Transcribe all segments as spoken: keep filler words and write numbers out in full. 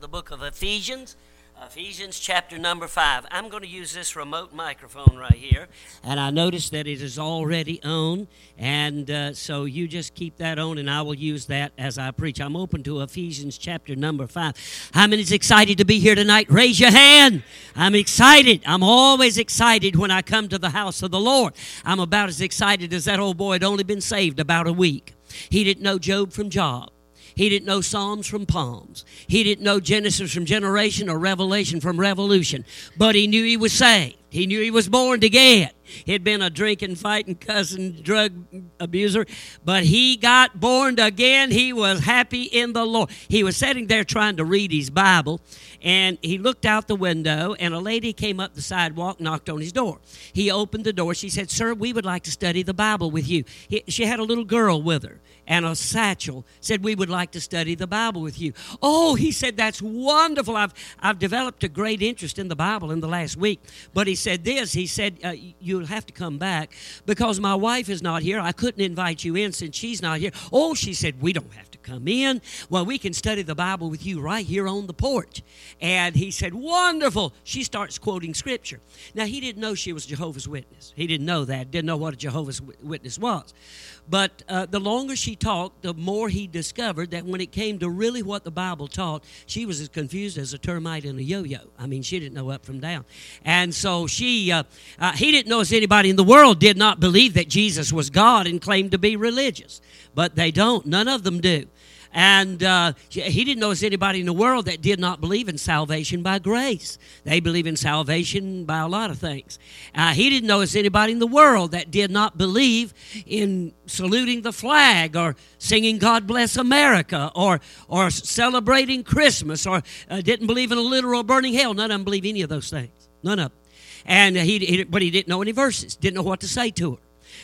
the book of Ephesians. Ephesians chapter number five. I'm going to use this remote microphone right here, and I notice that it is already on, and uh, so you just keep that on, and I will use that as I preach. I'm open to Ephesians chapter number five. How many's excited to be here tonight? Raise your hand. I'm excited. I'm always excited when I come to the house of the Lord. I'm about as excited as that old boy had only been saved about a week. He didn't know Job from Job. He didn't know Psalms from Palms. He didn't know Genesis from Generation or Revelation from Revolution. But he knew he was saved. He knew he was born again. He'd been a drinking, fighting, cussing, drug abuser. But he got born again. He was happy in the Lord. He was sitting there trying to read his Bible. And he looked out the window, and a lady came up the sidewalk, knocked on his door. He opened the door. She said, "Sir, we would like to study the Bible with you." He, she had a little girl with her and a satchel. Said, "We would like to study the Bible with you." "Oh," he said, "that's wonderful. I've, I've developed a great interest in the Bible in the last week." But he said this. He said, uh, "You'll have to come back because my wife is not here. I couldn't invite you in since she's not here." "Oh," she said, "we don't have to come in. Well, we can study the Bible with you right here on the porch." And he said, "Wonderful." She starts quoting Scripture. Now, he didn't know she was a Jehovah's Witness. He didn't know that. Didn't know what a Jehovah's Witness was. But uh, the longer she talked, the more he discovered that when it came to really what the Bible taught, she was as confused as a termite in a yo-yo. I mean, she didn't know up from down. And so she, uh, uh, he didn't know as anybody in the world did not believe that Jesus was God and claimed to be religious. But they don't. None of them do. And uh, he didn't know as anybody in the world that did not believe in salvation by grace. They believe in salvation by a lot of things. Uh, he didn't know as anybody in the world that did not believe in saluting the flag or singing "God Bless America" or or celebrating Christmas or uh, didn't believe in a literal burning hell. None of them believe any of those things. None of them. And he, he but he didn't know any verses. Didn't know what to say to her.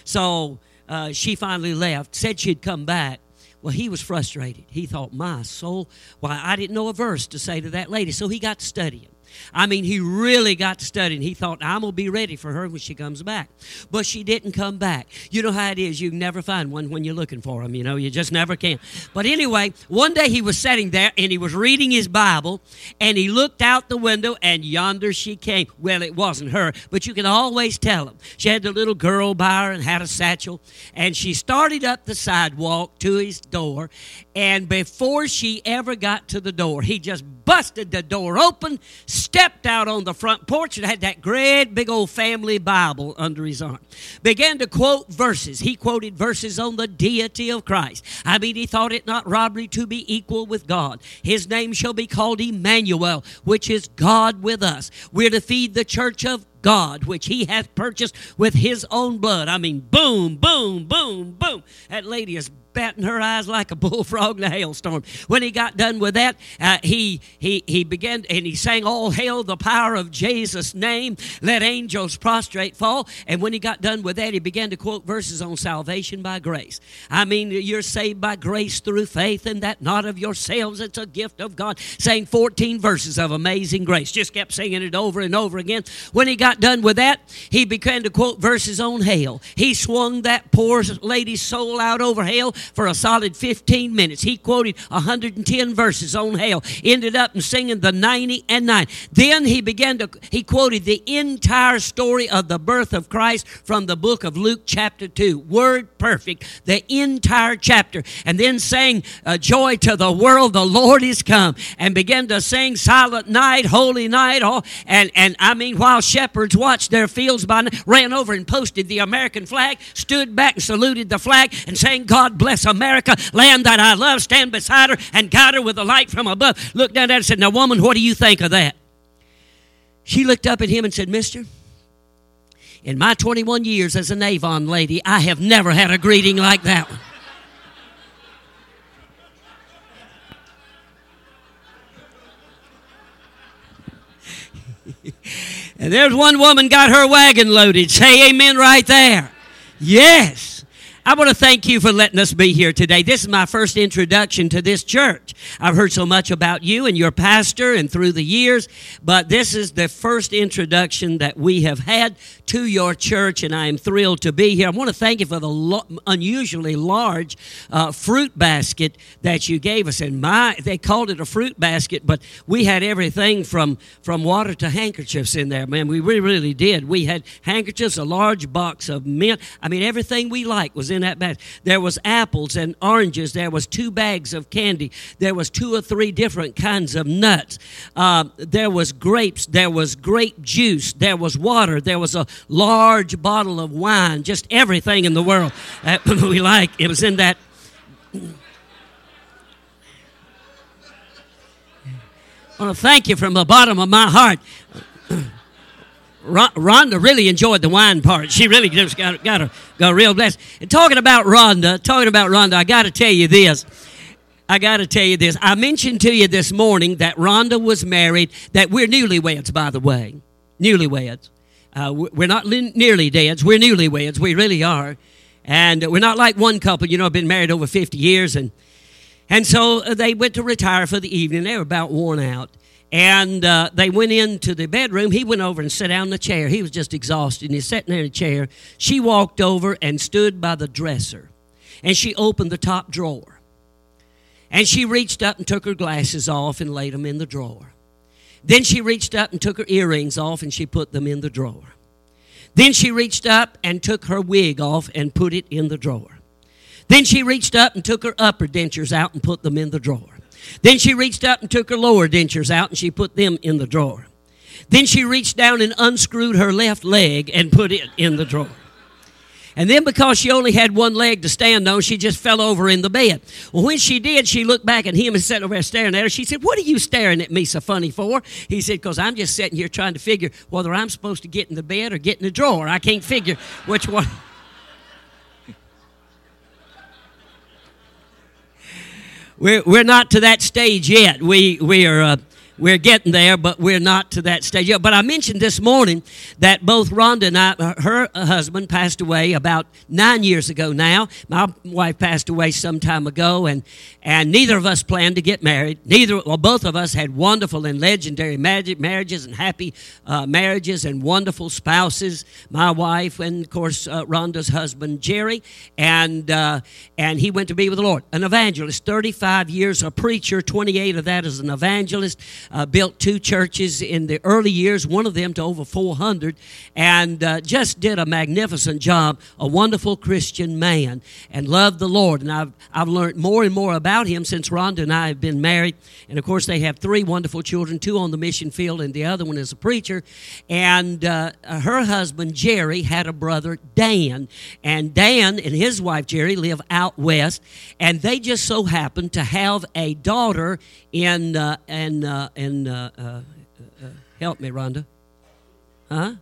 So uh, she finally left. Said she'd come back. Well, he was frustrated. He thought, my soul, why, I didn't know a verse to say to that lady. So he got to studying. I mean, he really got to studying. He thought, I'm going to be ready for her when she comes back. But she didn't come back. You know how it is. You can never find one when you're looking for them. You know, you just never can. But anyway, one day he was sitting there, and he was reading his Bible, and he looked out the window, and yonder she came. Well, it wasn't her, but you can always tell him. She had the little girl by her and had a satchel, and she started up the sidewalk to his door, and before she ever got to the door, he just busted the door open, stepped out on the front porch, and had that great big old family Bible under his arm. Began to quote verses. He quoted verses on the deity of Christ. I mean, he thought it not robbery to be equal with God. His name shall be called Emmanuel, which is God with us. We're to feed the church of God, which he hath purchased with his own blood. I mean, boom, boom, boom, boom. That lady is batting her eyes like a bullfrog in a hailstorm. When he got done with that, uh, he he he began, and he sang, "All hail the power of Jesus' name. Let angels prostrate fall." And when he got done with that, he began to quote verses on salvation by grace. I mean, you're saved by grace through faith, and that not of yourselves. It's a gift of God. Sang fourteen verses of amazing grace. Just kept singing it over and over again. When he got done with that, he began to quote verses on hell. He swung that poor lady's soul out over hell for a solid fifteen minutes. He quoted one hundred ten verses on hell. Ended up in singing the ninety and nine. Then he began to, he quoted the entire story of the birth of Christ from the book of Luke chapter two. Word perfect. The entire chapter. And then sang, uh, "Joy to the world, the Lord is come." And began to sing "Silent Night, Holy Night." All, and, and I mean, while shepherds watched their fields by night, ran over and posted the American flag, stood back and saluted the flag and sang, "God bless America, land that I love, stand beside her and guide her with a light from above." Looked down at her and said, "Now, woman, what do you think of that?" She looked up at him and said, "Mister, in my twenty-one years as an Avon lady, I have never had a greeting like that one." And there's one woman got her wagon loaded. Say amen right there. Yes. I want to thank you for letting us be here today. This is my first introduction to this church. I've heard so much about you and your pastor and through the years, but this is the first introduction that we have had to your church, and I am thrilled to be here. I want to thank you for the lo- unusually large uh, fruit basket that you gave us. And my, they called it a fruit basket, but we had everything from, from water to handkerchiefs in there, man. We really, really did. We had handkerchiefs, a large box of mint. I mean, everything we like was in that basket. There was apples and oranges. There was two bags of candy. There was two or three different kinds of nuts. Uh, there was grapes. There was grape juice. There was water. There was a large bottle of wine. Just everything in the world that we like. It was in that. I want to thank you from the bottom of my heart. Rhonda really enjoyed the wine part. She really just got, got, a, got a real blessed. And talking about Rhonda, talking about Rhonda, I got to tell you this. I got to tell you this. I mentioned to you this morning that Rhonda was married, that we're newlyweds, by the way. Newlyweds. Uh, we're not nearly deads. We're newlyweds. We really are. And we're not like one couple, you know, been married over fifty years. And, and so they went to retire for the evening. They were about worn out. And uh, they went into the bedroom. He went over and sat down in the chair. He was just exhausted. And he's sitting there in a chair. She walked over and stood by the dresser. And she opened the top drawer. And she reached up and took her glasses off and laid them in the drawer. Then she reached up and took her earrings off and she put them in the drawer. Then she reached up and took her wig off and put it in the drawer. Then she reached up and took her upper dentures out and put them in the drawer. Then she reached up and took her lower dentures out and she put them in the drawer. Then she reached down and unscrewed her left leg and put it in the drawer. And then because she only had one leg to stand on, she just fell over in the bed. Well, when she did, she looked back at him and sat over there staring at her. She said, "What are you staring at me so funny for?" He said, "Because I'm just sitting here trying to figure whether I'm supposed to get in the bed or get in the drawer. I can't figure which one." We're, we're not to that stage yet. We, we are... Uh, We're getting there, but we're not to that stage yet. But I mentioned this morning that both Rhonda and I, her husband passed away about nine years ago now. My wife passed away some time ago, and, and neither of us planned to get married. Neither, well, both of us had wonderful and legendary marriages and happy uh, marriages and wonderful spouses. My wife and, of course, uh, Rhonda's husband, Jerry, and uh, and he went to be with the Lord. An evangelist, thirty-five years, a preacher, twenty-eight of that as an evangelist. Uh, built two churches in the early years, one of them to over four hundred, and uh, just did a magnificent job, a wonderful Christian man, and loved the Lord. And I've, I've learned more and more about him since Rhonda and I have been married. And, of course, they have three wonderful children, two on the mission field, and the other one is a preacher. And uh, her husband, Jerry, had a brother, Dan. And Dan and his wife, Jerry, live out west, and they just so happened to have a daughter in, uh, in uh, And uh, uh, uh, help me, Rhonda. Huh?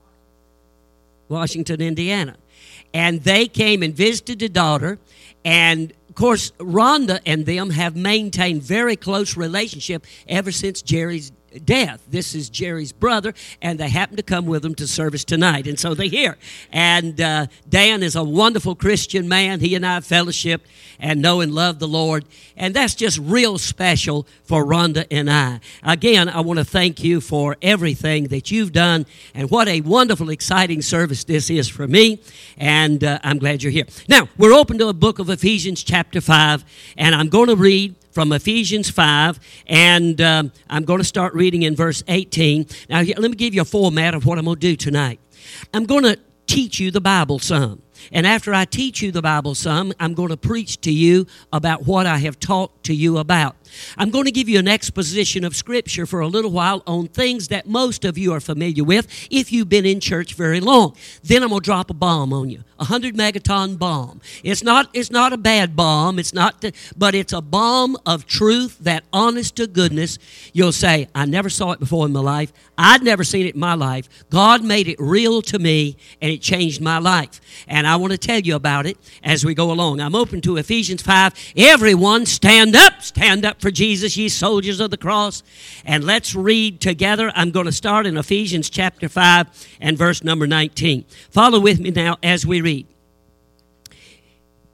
Washington, Indiana. And they came and visited the daughter. And, of course, Rhonda and them have maintained very close relationship ever since Jerry's death. This is Jerry's brother, and they happen to come with him to service tonight, and so they're here. And uh, Dan is a wonderful Christian man. He and I have fellowshiped and know and love the Lord, and that's just real special for Rhonda and I. Again, I want to thank you for everything that you've done, and what a wonderful, exciting service this is for me, and uh, I'm glad you're here. Now, we're open to a book of Ephesians chapter five, and I'm going to read from Ephesians five, and um, I'm going to start reading in verse eighteen. Now, let me give you a format of what I'm going to do tonight. I'm going to teach you the Bible some. And after I teach you the Bible some, I'm going to preach to you about what I have talked to you about. I'm going to give you an exposition of Scripture for a little while on things that most of you are familiar with if you've been in church very long. Then I'm going to drop a bomb on you, a hundred megaton bomb. It's not, it's not a bad bomb, it's not, the, but it's a bomb of truth that, honest to goodness, you'll say, I never saw it before in my life. I'd never seen it in my life. God made it real to me, and it changed my life. And I want to tell you about it as we go along. I'm open to Ephesians five. Everyone stand up, stand up for Jesus, ye soldiers of the cross. And let's read together. I'm going to start in Ephesians chapter five and verse number nineteen. Follow with me now as we read.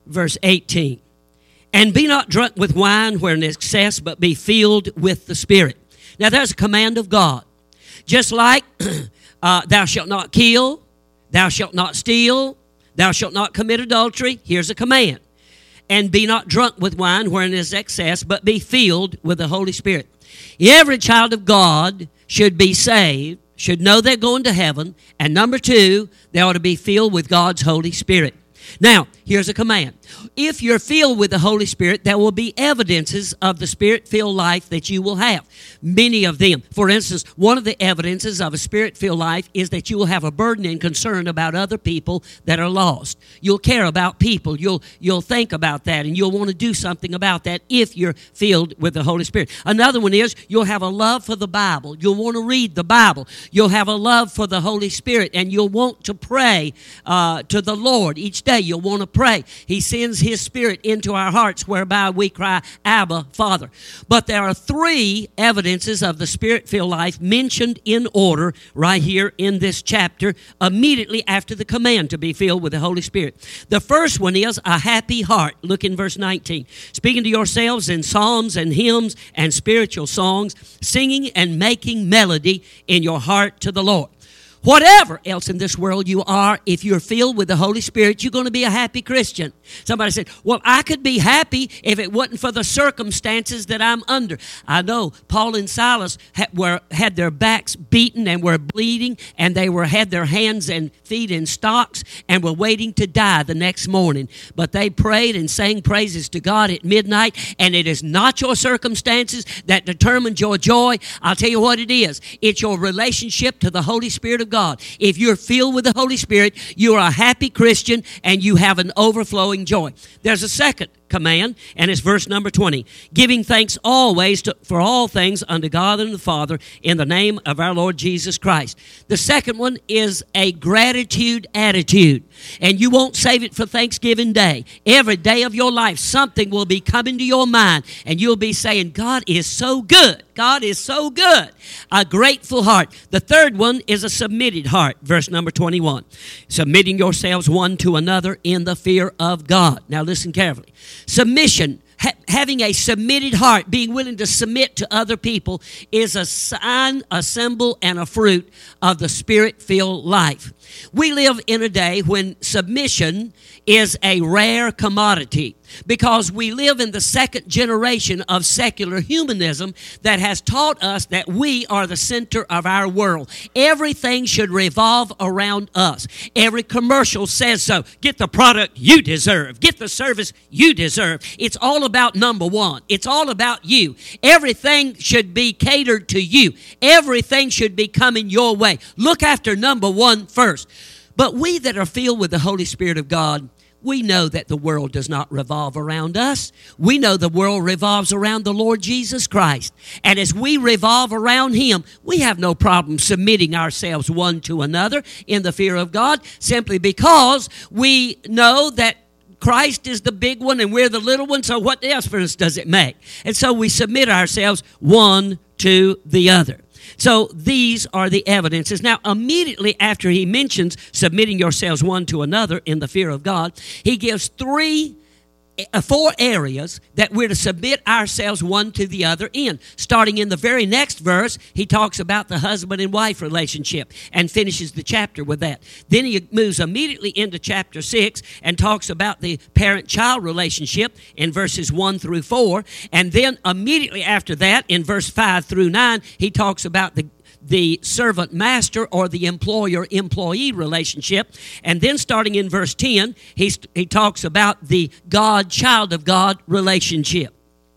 verse eighteen. And be not drunk with wine wherein is excess, but be filled with the Spirit. Now there's a command of God. Just like uh, thou shalt not kill, thou shalt not steal, thou shalt not commit adultery. Here's a command. And be not drunk with wine wherein is excess, but be filled with the Holy Spirit. Every child of God should be saved, should know they're going to heaven, and number two, they ought to be filled with God's Holy Spirit. Now, here's a command. If you're filled with the Holy Spirit, there will be evidences of the Spirit-filled life that you will have. Many of them. For instance, one of the evidences of a Spirit-filled life is that you will have a burden and concern about other people that are lost. You'll care about people. You'll, you'll think about that, and you'll want to do something about that if you're filled with the Holy Spirit. Another one is you'll have a love for the Bible. You'll want to read the Bible. You'll have a love for the Holy Spirit, and you'll want to pray uh, to the Lord each day. You'll want to pray. He sends His Spirit into our hearts whereby we cry, Abba, Father. But there are three evidences of the Spirit-filled life mentioned in order right here in this chapter immediately after the command to be filled with the Holy Spirit. The first one is a happy heart. Look in verse nineteen. Speaking to yourselves in psalms and hymns and spiritual songs, singing and making melody in your heart to the Lord. Whatever else in this world you are, if you're filled with the Holy Spirit, you're going to be a happy Christian. Somebody said, well, I could be happy if it wasn't for the circumstances that I'm under. I know Paul and Silas had, were, had their backs beaten and were bleeding, and they were had their hands and feet in stocks and were waiting to die the next morning. But they prayed and sang praises to God at midnight, and it is not your circumstances that determines your joy. I'll tell you what it is. It's your relationship to the Holy Spirit of God. If you're filled with the Holy Spirit, you are a happy Christian and you have an overflowing joy. There's a second command, and it's verse number twenty. Giving thanks always to, for all things unto God and the Father in the name of our Lord Jesus Christ. The second one is a gratitude attitude. And you won't save it for Thanksgiving Day. Every day of your life, something will be coming to your mind, and you'll be saying, God is so good. God is so good. A grateful heart. The third one is a submitted heart. Verse number twenty-one. Submitting yourselves one to another in the fear of God. Now listen carefully. Submission, ha- having a submitted heart, being willing to submit to other people, is a sign, a symbol, and a fruit of the Spirit-filled life. We live in a day when submission is a rare commodity because we live in the second generation of secular humanism that has taught us that we are the center of our world. Everything should revolve around us. Every commercial says so. Get the product you deserve. Get the service you deserve. It's all about number one. It's all about you. Everything should be catered to you. Everything should be coming your way. Look after number one first. But we that are filled with the Holy Spirit of God, we know that the world does not revolve around us. We know the world revolves around the Lord Jesus Christ. And as we revolve around Him, we have no problem submitting ourselves one to another in the fear of God, simply because we know that Christ is the big one and we're the little one, so what difference does it make? And so we submit ourselves one to the other. So these are the evidences. Now, immediately after he mentions submitting yourselves one to another in the fear of God, he gives three, uh, four areas that we're to submit ourselves one to the other in. Starting in the very next verse, he talks about the husband and wife relationship and finishes the chapter with that. Then he moves immediately into chapter six and talks about the parent-child relationship in verses one through four. And then immediately after that, in verse five through nine, he talks about the the servant-master or the employer-employee relationship. And then starting in verse ten, he, he talks about the God-child of God relationship.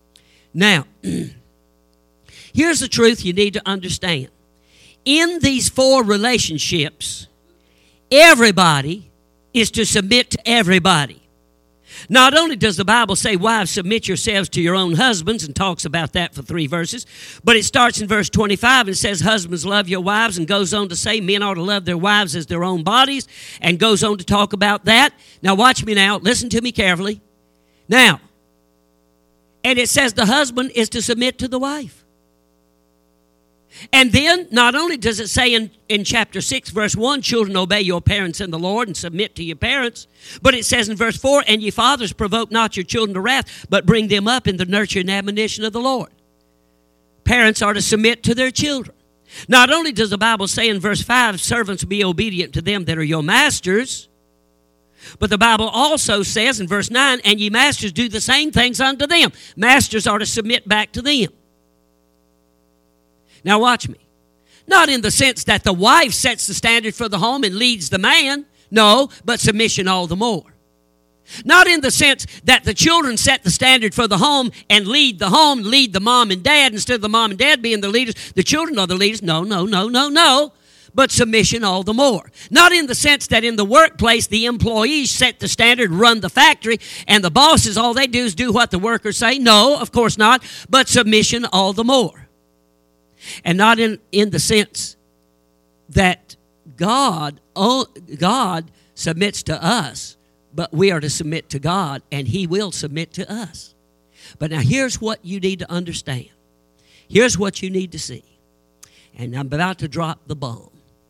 Now, here's the truth you need to understand. In these four relationships, everybody is to submit to everybody. Not only does the Bible say, wives, submit yourselves to your own husbands, and talks about that for three verses, but it starts in verse twenty-five and says, husbands, love your wives, and goes on to say men ought to love their wives as their own bodies, and goes on to talk about that. Now watch me now. Listen to me carefully. Now, and it says the husband is to submit to the wife. And then, not only does it say in, in chapter six, verse one, children, obey your parents in the Lord and submit to your parents, but it says in verse four, and ye fathers, provoke not your children to wrath, but bring them up in the nurture and admonition of the Lord. Parents are to submit to their children. Not only does the Bible say in verse five, servants, be obedient to them that are your masters, but the Bible also says in verse nine, and ye masters, do the same things unto them. Masters are to submit back to them. Now watch me. Not in the sense that the wife sets the standard for the home and leads the man. No, but submission all the more. Not in the sense that the children set the standard for the home and lead the home, lead the mom and dad, instead of the mom and dad being the leaders, the children are the leaders. No, no, no, no, no. But submission all the more. Not in the sense that in the workplace the employees set the standard, run the factory, and the bosses, all they do is do what the workers say. No, of course not. But submission all the more. And not in, in the sense that God, oh, God submits to us, but we are to submit to God, and He will submit to us. But now here's what you need to understand. Here's what you need to see. And I'm about to drop the bomb.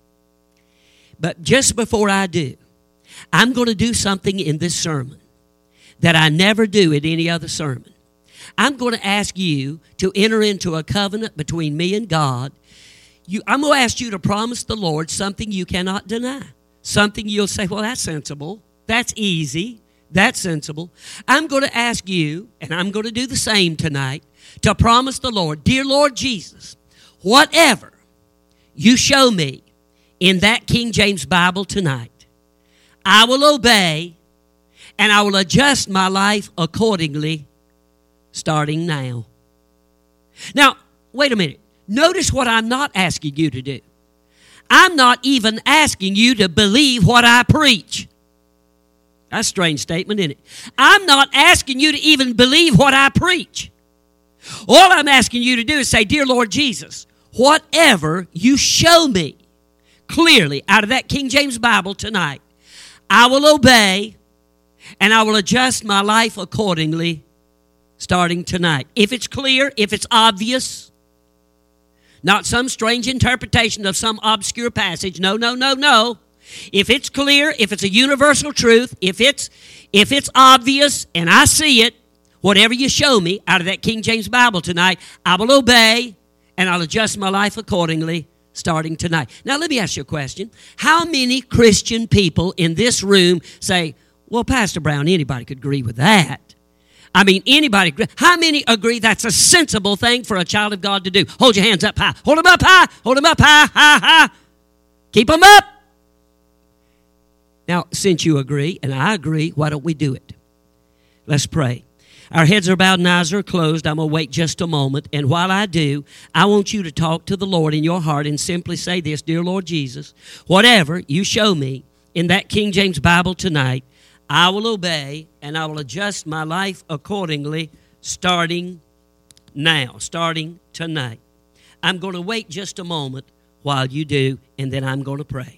But just before I do, I'm going to do something in this sermon that I never do at any other sermon. I'm going to ask you to enter into a covenant between me and God. You, I'm going to ask you to promise the Lord something you cannot deny. Something you'll say, well, that's sensible. That's easy. That's sensible. I'm going to ask you, and I'm going to do the same tonight, to promise the Lord, dear Lord Jesus, whatever you show me in that King James Bible tonight, I will obey and I will adjust my life accordingly starting now. Now, wait a minute. Notice what I'm not asking you to do. I'm not even asking you to believe what I preach. That's a strange statement, isn't it? I'm not asking you to even believe what I preach. All I'm asking you to do is say, dear Lord Jesus, whatever you show me clearly out of that King James Bible tonight, I will obey and I will adjust my life accordingly starting tonight. If it's clear, if it's obvious, not some strange interpretation of some obscure passage. No, no, no, no. If it's clear, if it's a universal truth, if it's if it's obvious and I see it, whatever you show me out of that King James Bible tonight, I will obey and I'll adjust my life accordingly starting tonight. Now, let me ask you a question. How many Christian people in this room say, well, Pastor Brown, anybody could agree with that? I mean, anybody, how many agree that's a sensible thing for a child of God to do? Hold your hands up high. Hold them up high. Hold them up high, high, high. Keep them up. Now, since you agree, and I agree, why don't we do it? Let's pray. Our heads are bowed and eyes are closed. I'm going to wait just a moment. And while I do, I want you to talk to the Lord in your heart and simply say this, dear Lord Jesus, whatever you show me in that King James Bible tonight, I will obey and I will adjust my life accordingly starting now, starting tonight. I'm going to wait just a moment while you do, and then I'm going to pray.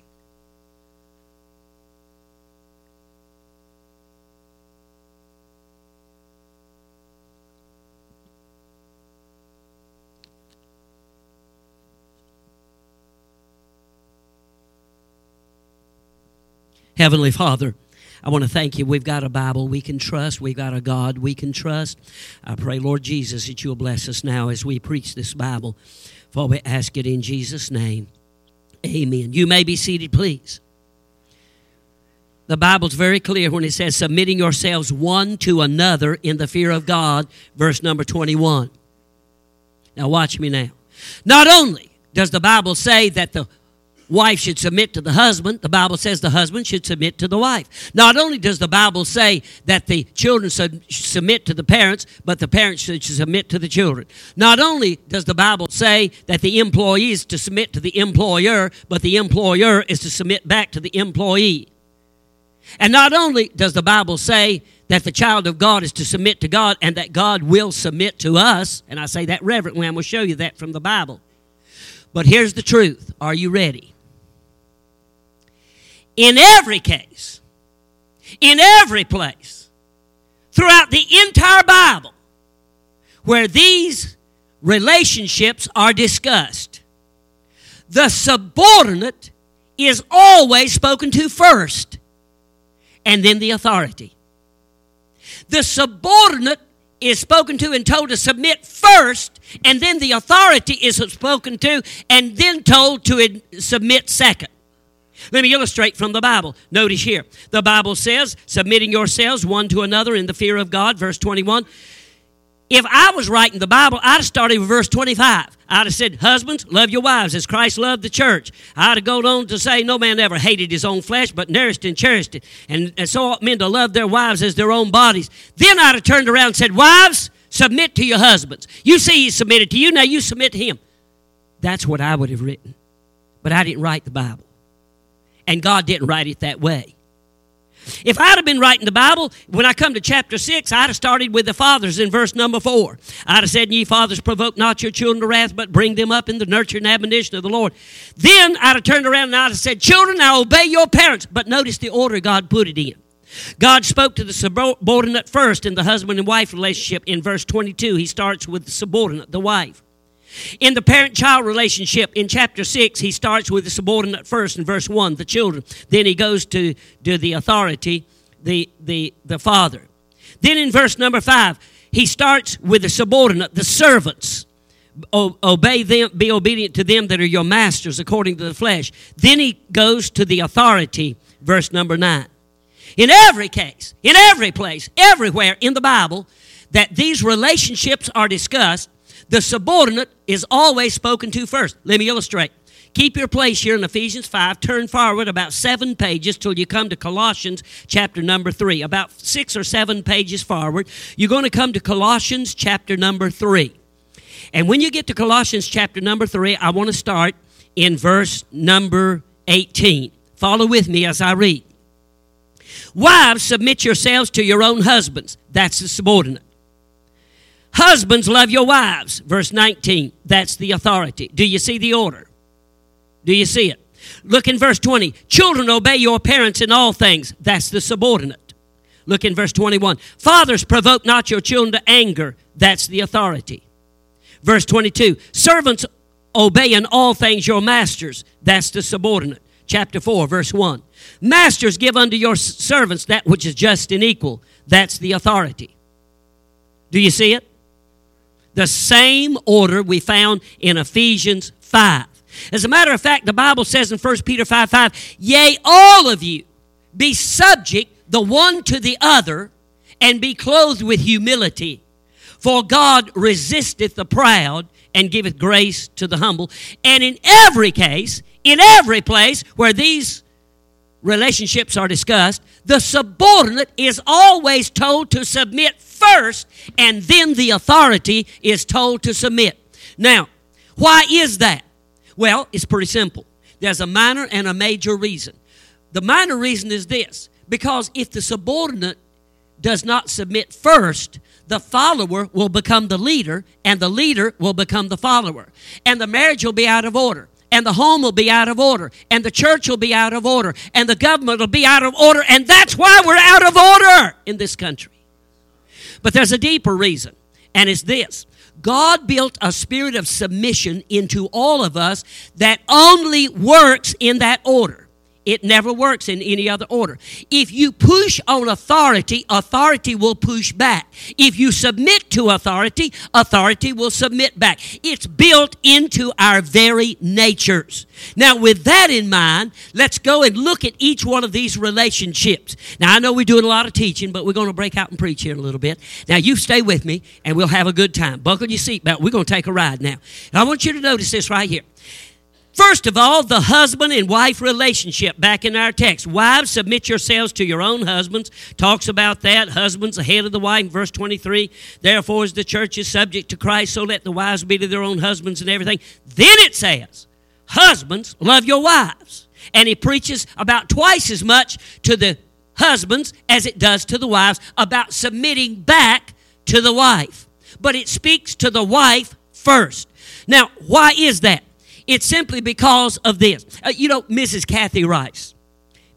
Heavenly Father, I want to thank you. We've got a Bible we can trust. We've got a God we can trust. I pray, Lord Jesus, that you'll bless us now as we preach this Bible. For we ask it in Jesus' name. Amen. You may be seated, please. The Bible's very clear when it says, submitting yourselves one to another in the fear of God, verse number twenty-one. Now watch me now. Not only does the Bible say that the wife should submit to the husband, the Bible says the husband should submit to the wife. Not only does the Bible say that the children should submit to the parents, but the parents should submit to the children. Not only does the Bible say that the employee is to submit to the employer, but the employer is to submit back to the employee. And not only does the Bible say that the child of God is to submit to God and that God will submit to us, and I say that reverently, I'm going to show you that from the Bible. But here's the truth. Are you ready? In every case, in every place, throughout the entire Bible, where these relationships are discussed, The subordinate is always spoken to first, and then the authority. The subordinate is spoken to and told to submit first, and then the authority is spoken to and then told to submit second. Let me illustrate from the Bible. Notice here, the Bible says, submitting yourselves one to another in the fear of God, verse twenty-one. If I was writing the Bible, I'd have started with verse twenty-five. I'd have said, husbands, love your wives as Christ loved the church. I'd have gone on to say, no man ever hated his own flesh, but nourished and cherished it. And, and so ought men to love their wives as their own bodies. Then I'd have turned around and said, wives, submit to your husbands. You see he submitted to you, now you submit to him. That's what I would have written. But I didn't write the Bible. And God didn't write it that way. If I'd have been writing the Bible, when I come to chapter six, I'd have started with the fathers in verse number four. I'd have said, ye fathers, provoke not your children to wrath, but bring them up in the nurture and admonition of the Lord. Then I'd have turned around and I'd have said, children, now obey your parents. But notice the order God put it in. God spoke to the subordinate first in the husband and wife relationship. In verse twenty-two, he starts with the subordinate, the wife. In the parent-child relationship, in chapter six, he starts with the subordinate first in verse one, the children. Then he goes to, to the authority, the, the, the father. Then in verse number five, he starts with the subordinate, the servants. O- obey them, be obedient to them that are your masters according to the flesh. Then he goes to the authority, verse number nine. In every case, in every place, everywhere in the Bible that these relationships are discussed, the subordinate is always spoken to first. Let me illustrate. Keep your place here in Ephesians five. Turn forward about seven pages till you come to Colossians chapter number three. About six or seven pages forward, you're going to come to Colossians chapter number three. And when you get to Colossians chapter number three, I want to start in verse number eighteen. Follow with me as I read. Wives, submit yourselves to your own husbands. That's the subordinate. Husbands, love your wives. Verse nineteen, that's the authority. Do you see the order? Do you see it? Look in verse twenty. Children, obey your parents in all things. That's the subordinate. Look in verse twenty-one. Fathers, provoke not your children to anger. That's the authority. Verse twenty-two. Servants, obey in all things your masters. That's the subordinate. Chapter four, verse one. Masters, give unto your servants that which is just and equal. That's the authority. Do you see it? The same order we found in Ephesians five. As a matter of fact, the Bible says in First Peter five five, yea, all of you be subject the one to the other, and be clothed with humility. For God resisteth the proud, and giveth grace to the humble. And in every case, in every place where these relationships are discussed, the subordinate is always told to submit first, and then the authority is told to submit. Now, why is that? Well, it's pretty simple. There's a minor and a major reason. The minor reason is this: because if the subordinate does not submit first, the follower will become the leader, and the leader will become the follower. And the marriage will be out of order, and the home will be out of order, and the church will be out of order, and the government will be out of order, and that's why we're out of order in this country. But there's a deeper reason, and it's this. God built a spirit of submission into all of us that only works in that order. It never works in any other order. If you push on authority, authority will push back. If you submit to authority, authority will submit back. It's built into our very natures. Now, with that in mind, let's go and look at each one of these relationships. Now, I know we're doing a lot of teaching, but we're going to break out and preach here in a little bit. Now, you stay with me, and we'll have a good time. Buckle your seatbelt. We're going to take a ride now. And I want you to notice this right here. First of all, the husband and wife relationship back in our text. Wives, submit yourselves to your own husbands. Talks about that. Husbands, the head of the wife. Verse twenty-three, therefore as the church is subject to Christ, so let the wives be to their own husbands and everything. Then it says, husbands, love your wives. And he preaches about twice as much to the husbands as it does to the wives about submitting back to the wife. But it speaks to the wife first. Now, why is that? It's simply because of this. Uh, you know, Missus Kathy Rice.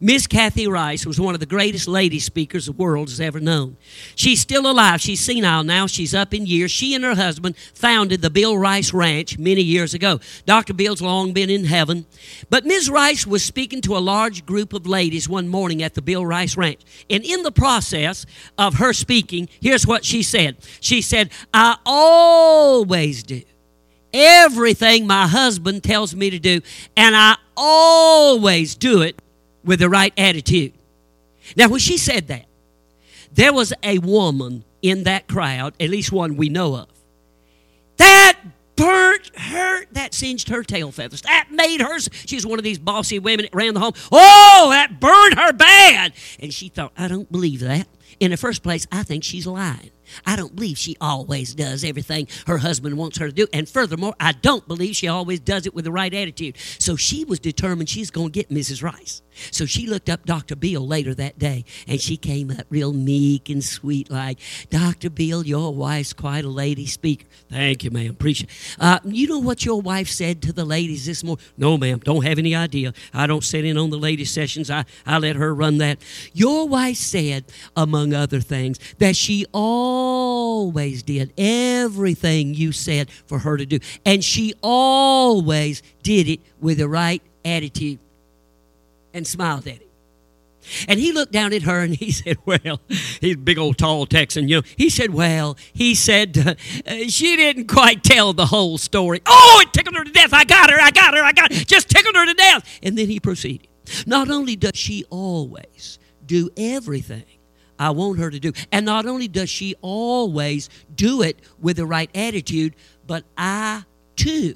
Miss Kathy Rice was one of the greatest lady speakers the world has ever known. She's still alive. She's senile now. She's up in years. She and her husband founded the Bill Rice Ranch many years ago. Doctor Bill's long been in heaven. But Miz Rice was speaking to a large group of ladies one morning at the Bill Rice Ranch. And in the process of her speaking, here's what she said. She said, I always do everything my husband tells me to do, and I always do it with the right attitude. Now, when she said that, there was a woman in that crowd, at least one we know of, that burnt her, that singed her tail feathers. That made her, she was one of these bossy women that ran the home. Oh, that burned her bad. And she thought, I don't believe that. In the first place, I think she's lying. I don't believe she always does everything her husband wants her to do. And furthermore, I don't believe she always does it with the right attitude. So she was determined she's going to get Missus Rice. So she looked up Doctor Bill later that day, and she came up real meek and sweet like, Doctor Bill, your wife's quite a lady speaker. Thank you, ma'am. Appreciate it. Uh, you know what your wife said to the ladies this morning? No, ma'am. Don't have any idea. I don't sit in on the ladies' sessions. I, I let her run that. Your wife said, among other things, that she always did everything you said for her to do. And she always did it with the right attitude. And smiled at him. And he looked down at her and he said, well, he's a big old tall Texan, you know. He said, well, he said, uh, she didn't quite tell the whole story. Oh, it tickled her to death. I got her, I got her, I got her. Just tickled her to death. And then he proceeded. Not only does she always do everything I want her to do, and not only does she always do it with the right attitude, but I, too,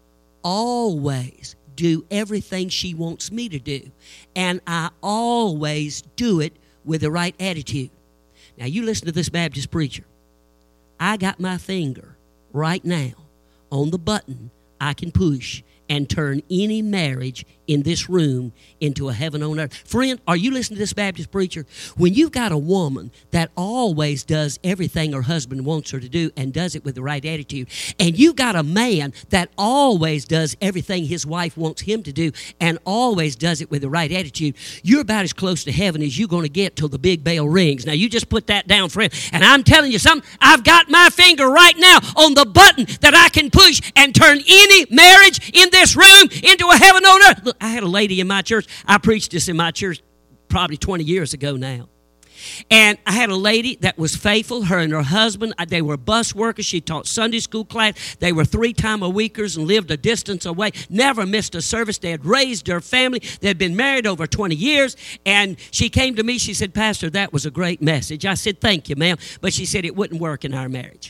always do everything she wants me to do. And I always do it with the right attitude. Now, you listen to this Baptist preacher. I got my finger right now on the button I can push and turn any marriage in this room into a heaven on earth. Friend, are you listening to this Baptist preacher? When you've got a woman that always does everything her husband wants her to do and does it with the right attitude, and you've got a man that always does everything his wife wants him to do and always does it with the right attitude, you're about as close to heaven as you're going to get till the big bell rings. Now, you just put that down, friend. And I'm telling you something, I've got my finger right now on the button that I can push and turn any marriage in this room into a heaven on earth. Look, I had a lady in my church. I preached this in my church probably twenty years ago now. And I had a lady that was faithful. Her and her husband, they were bus workers. She taught Sunday school class. They were three-time-a-weekers and lived a distance away. Never missed a service. They had raised their family. They had been married over twenty years. And she came to me. She said, Pastor, that was a great message. I said, thank you, ma'am. But she said it wouldn't work in our marriage.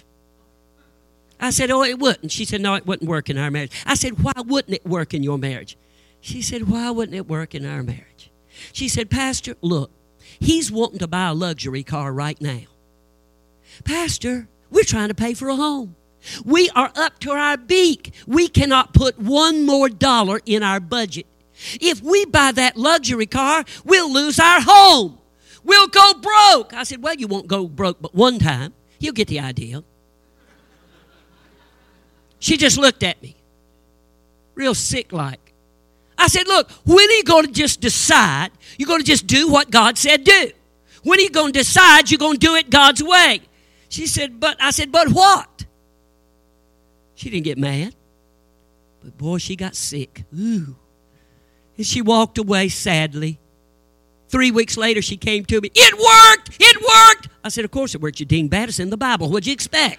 I said, oh, it wouldn't. She said, no, it wouldn't work in our marriage. I said, why wouldn't it work in your marriage? She said, why wouldn't it work in our marriage? She said, Pastor, look, he's wanting to buy a luxury car right now. Pastor, we're trying to pay for a home. We are up to our beak. We cannot put one more dollar in our budget. If we buy that luxury car, we'll lose our home. We'll go broke. I said, well, you won't go broke but one time. You'll get the idea. She just looked at me, real sick-like. I said, look, when are you going to just decide you're going to just do what God said do? When are you going to decide you're going to do it God's way? She said, but, I said, but what? She didn't get mad. But boy, she got sick. Ooh. And she walked away sadly. Three weeks later, she came to me. It worked! It worked! I said, of course it worked. You ding bad. It's in the Bible. What'd you expect?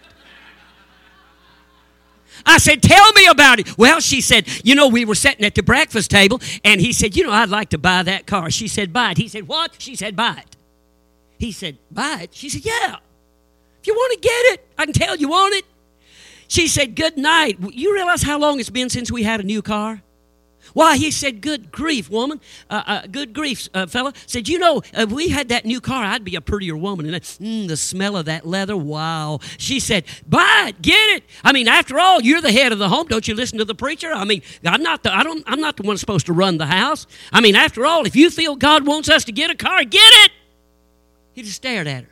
I said, tell me about it. Well, she said, you know, we were sitting at the breakfast table, and he said, you know, I'd like to buy that car. She said, buy it. He said, what? She said, buy it. He said, buy it? She said, yeah. If you want to get it, I can tell you want it. She said, good night. You realize how long it's been since we had a new car? Why, he said, good grief, woman. Uh, uh, good grief, uh, fella. Said, you know, if we had that new car, I'd be a prettier woman. And mm, the smell of that leather, wow. She said, buy it, get it. I mean, after all, you're the head of the home. Don't you listen to the preacher? I mean, I'm not the, I don't, I'm not the one supposed to run the house. I mean, after all, if you feel God wants us to get a car, get it. He just stared at her.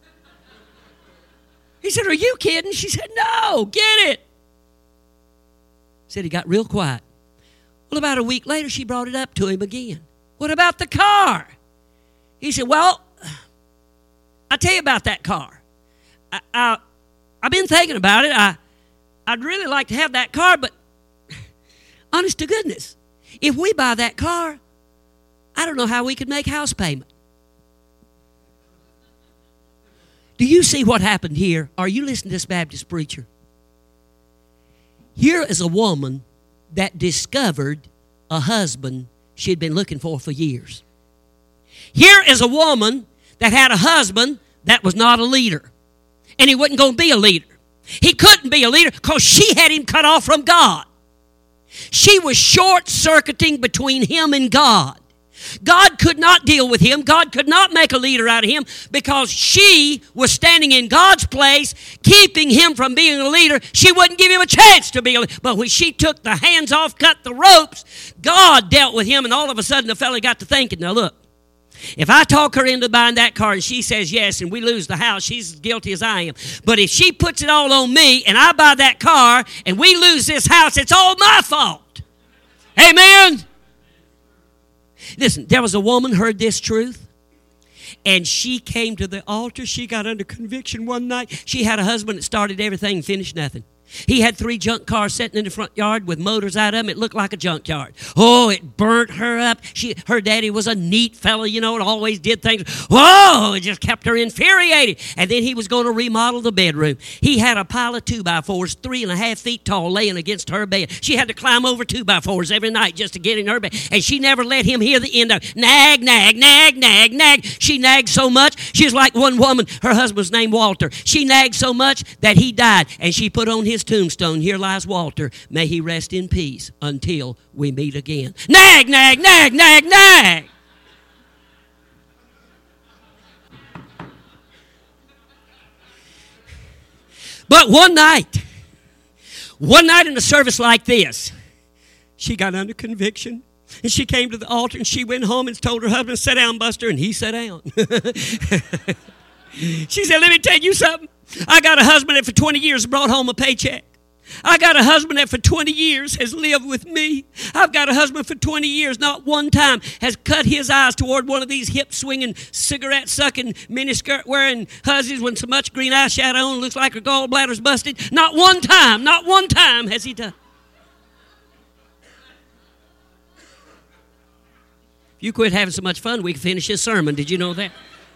He said, are you kidding? She said, no, get it. Said he got real quiet. Well, about a week later, she brought it up to him again. What about the car? He said, well, I'll tell you about that car. I, I, I've been thinking about it. I, I'd really like to have that car, but honest to goodness, if we buy that car, I don't know how we could make house payment. Do you see what happened here? Are you listening to this Baptist preacher? Here is a woman that discovered a husband she'd been looking for for years. Here is a woman that had a husband that was not a leader. And he wasn't going to be a leader. He couldn't be a leader because she had him cut off from God. She was short-circuiting between him and God. God could not deal with him. God could not make a leader out of him because she was standing in God's place, keeping him from being a leader. She wouldn't give him a chance to be a leader. But when she took the hands off, cut the ropes, God dealt with him, and all of a sudden the fella got to thinking, now look, if I talk her into buying that car and she says yes and we lose the house, she's as guilty as I am. But if she puts it all on me and I buy that car and we lose this house, it's all my fault. Amen? Listen, there was a woman heard this truth, and she came to the altar. She got under conviction one night. She had a husband that started everything and finished nothing. He had three junk cars sitting in the front yard with motors out of them. It looked like a junkyard. Oh, it burnt her up. She, her daddy was a neat fellow, you know, and always did things. Whoa, it just kept her infuriated. And then he was going to remodel the bedroom. He had a pile of two-by-fours, three and a half feet tall, laying against her bed. She had to climb over two-by-fours every night just to get in her bed. And she never let him hear the end of it. Nag, nag, nag, nag, nag. She nagged so much. She was like one woman. Her husband was named Walter. She nagged so much that he died. And she put on his tombstone, here lies Walter. May he rest in peace until we meet again. Nag, nag, nag, nag, nag. But one night, one night in a service like this, she got under conviction. And she came to the altar and she went home and told her husband, sit down, Buster, and he sat down. She said, let me tell you something. I got a husband that for twenty years brought home a paycheck. I got a husband that for twenty years has lived with me. I've got a husband for twenty years, not one time has cut his eyes toward one of these hip-swinging, cigarette-sucking, miniskirt-wearing hussies with so much green eyeshadow on, looks like her gallbladder's busted. Not one time, not one time has he done. If you quit having so much fun, we can finish his sermon. Did you know that?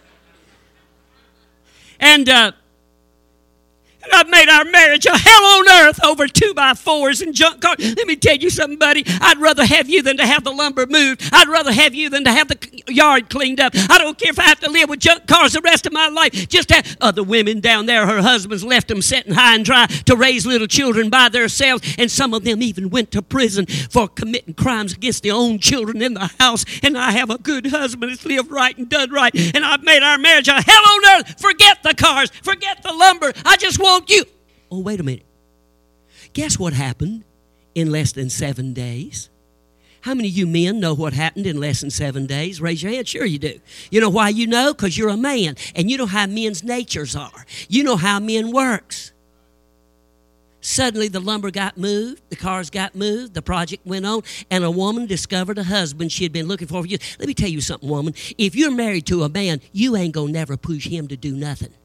And, uh, And I've made our marriage a hell on earth over two-by-fours and junk cars. Let me tell you something, buddy. I'd rather have you than to have the lumber moved. I'd rather have you than to have the yard cleaned up. I don't care if I have to live with junk cars the rest of my life. Just have other women down there, her husbands left them sitting high and dry to raise little children by themselves. And some of them even went to prison for committing crimes against their own children in the house. And I have a good husband that's lived right and done right. And I've made our marriage a hell on earth. Forget the cars. Forget the lumber. I just want you. Oh, wait a minute. Guess what happened in less than seven days? How many of you men know what happened in less than seven days? Raise your hand. Sure you do. You know why you know? Because you're a man, and you know how men's natures are. You know how men works. Suddenly the lumber got moved, the cars got moved, the project went on, and a woman discovered a husband she had been looking for for years. Let me tell you something, woman. If you're married to a man, you ain't gonna never push him to do nothing.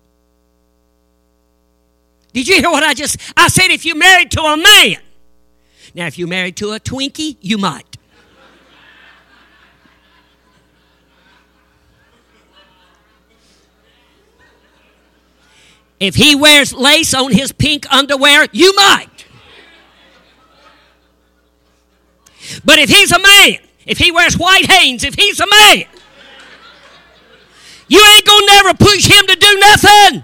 Did you hear what I just, I said if you're married to a man. Now, if you're married to a Twinkie, you might. If he wears lace on his pink underwear, you might. But if he's a man, if he wears white Hanes, if he's a man, you ain't gonna never push him to do nothing.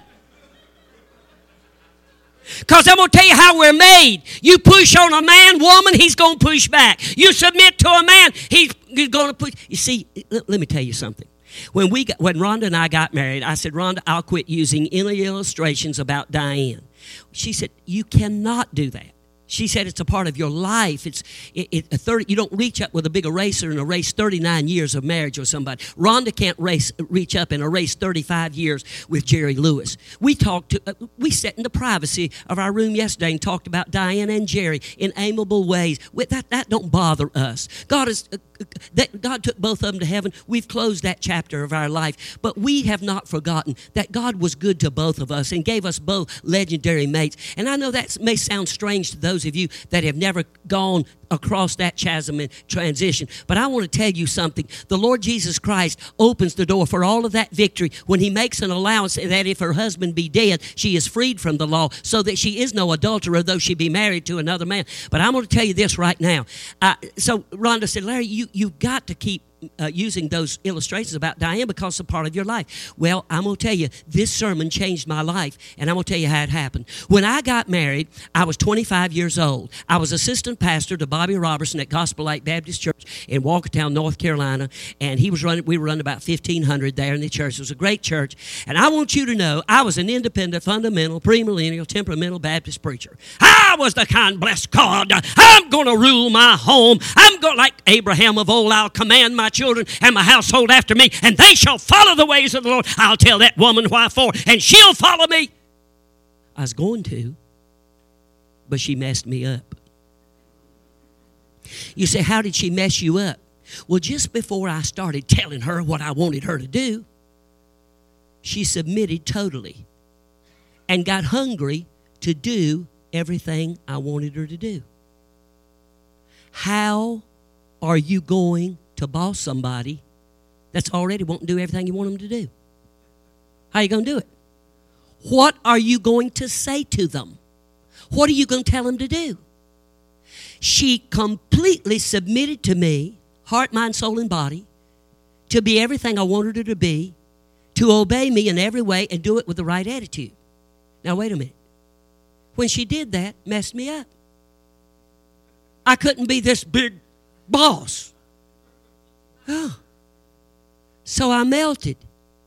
Because I'm going to tell you how we're made. You push on a man, woman, he's going to push back. You submit to a man, he's, he's going to push. You see, let, let me tell you something. When we got, when Rhonda and I got married, I said, Rhonda, I'll quit using any illustrations about Diane. She said, you cannot do that. She said it's a part of your life. It's it, it, a thirty. You don't reach up with a big eraser and erase thirty-nine years of marriage with somebody. Rhonda can't race, reach up and erase thirty-five years with Jerry Lewis. We talked. To, uh, we sat in the privacy of our room yesterday and talked about Diane and Jerry in amiable ways. With that, that don't bother us. God has that God took both of them to heaven. We've closed that chapter of our life. But we have not forgotten that God was good to both of us and gave us both legendary mates. And I know that may sound strange to those of you that have never gone across that chasm and transition. But I want to tell you something. The Lord Jesus Christ opens the door for all of that victory when he makes an allowance that if her husband be dead, she is freed from the law, so that she is no adulterer, though she be married to another man. But I'm going to tell you this right now. Uh, so Rhonda said, Larry, you, you've got to keep Uh, using those illustrations about Diane because it's a part of your life. Well, I'm going to tell you, this sermon changed my life, and I'm going to tell you how it happened. When I got married, I was twenty-five years old. I was assistant pastor to Bobby Robertson at Gospel Light Baptist Church in Walkertown, North Carolina, and he was running. We were running about fifteen hundred there in the church. It was a great church, and I want you to know I was an independent, fundamental, premillennial, temperamental Baptist preacher. I was the kind, bless God, I'm going to rule my home. I'm going, like Abraham of old, I'll command my children and my household after me, and they shall follow the ways of the Lord. I'll tell that woman why for, and she'll follow me. I was going to, but she messed me up. You say, how did she mess you up? Well, just before I started telling her what I wanted her to do, she submitted totally and got hungry to do everything I wanted her to do. How are you going to boss somebody that's already wanting to do everything you want them to do? How are you going to do it? What are you going to say to them? What are you going to tell them to do? She completely submitted to me, heart, mind, soul, and body, to be everything I wanted her to be, to obey me in every way and do it with the right attitude. Now, wait a minute. When she did that, messed me up. I couldn't be this big boss. Oh. So I melted.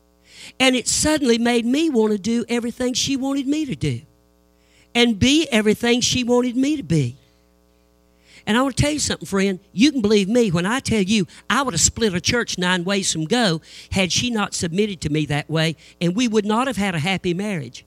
And it suddenly made me want to do everything she wanted me to do and be everything she wanted me to be. And I want to tell you something, friend. You can believe me when I tell you I would have split a church nine ways from go had she not submitted to me that way, and we would not have had a happy marriage.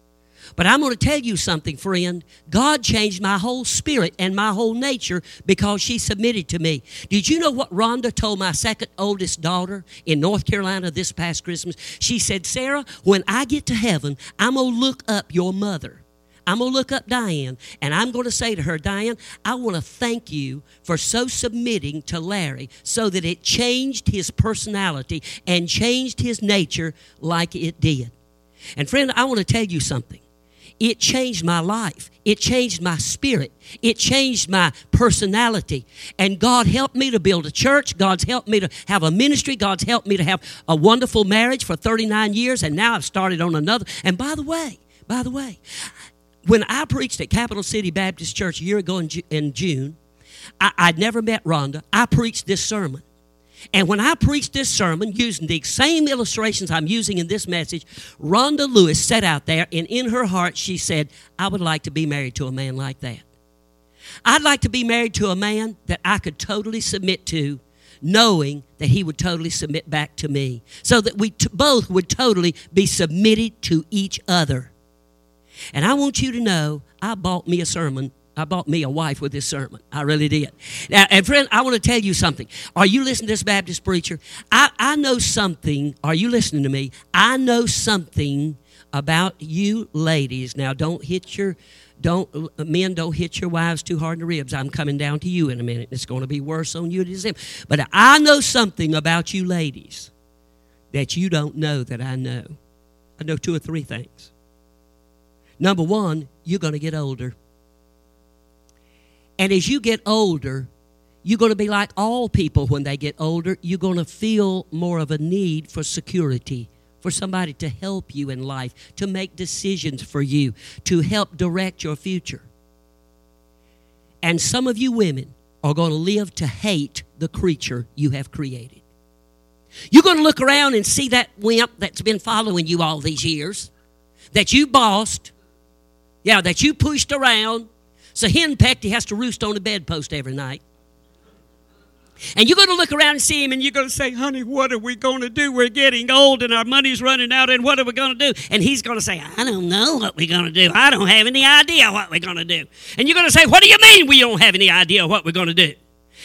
But I'm going to tell you something, friend. God changed my whole spirit and my whole nature because she submitted to me. Did you know what Rhonda told my second oldest daughter in North Carolina this past Christmas? She said, Sarah, when I get to heaven, I'm going to look up your mother. I'm going to look up Diane, and I'm going to say to her, Diane, I want to thank you for so submitting to Larry so that it changed his personality and changed his nature like it did. And friend, I want to tell you something. It changed my life. It changed my spirit. It changed my personality. And God helped me to build a church. God's helped me to have a ministry. God's helped me to have a wonderful marriage for thirty-nine years. And now I've started on another. And by the way, by the way, when I preached at Capital City Baptist Church a year ago in, in June, I, I'd never met Rhonda. I preached this sermon. And when I preached this sermon using the same illustrations I'm using in this message, Rhonda Lewis sat out there, and in her heart she said, I would like to be married to a man like that. I'd like to be married to a man that I could totally submit to, knowing that he would totally submit back to me, so that we t- both would totally be submitted to each other. And I want you to know, I bought me a sermon. I bought me a wife with this sermon. I really did. Now, and friend, I want to tell you something. Are you listening to this Baptist preacher? I, I know something. Are you listening to me? I know something about you ladies. Now, don't hit your, don't men, don't hit your wives too hard in the ribs. I'm coming down to you in a minute. It's going to be worse on you than it is them. But I know something about you ladies that you don't know that I know. I know two or three things. Number one, you're going to get older. And as you get older, you're going to be like all people when they get older. You're going to feel more of a need for security, for somebody to help you in life, to make decisions for you, to help direct your future. And some of you women are going to live to hate the creature you have created. You're going to look around and see that wimp that's been following you all these years, that you bossed, yeah, that you pushed around. So henpecked, he has to roost on the bedpost every night. And you're going to look around and see him, and you're going to say, honey, what are we going to do? We're getting old, and our money's running out, and what are we going to do? And he's going to say, I don't know what we're going to do. I don't have any idea what we're going to do. And you're going to say, what do you mean we don't have any idea what we're going to do?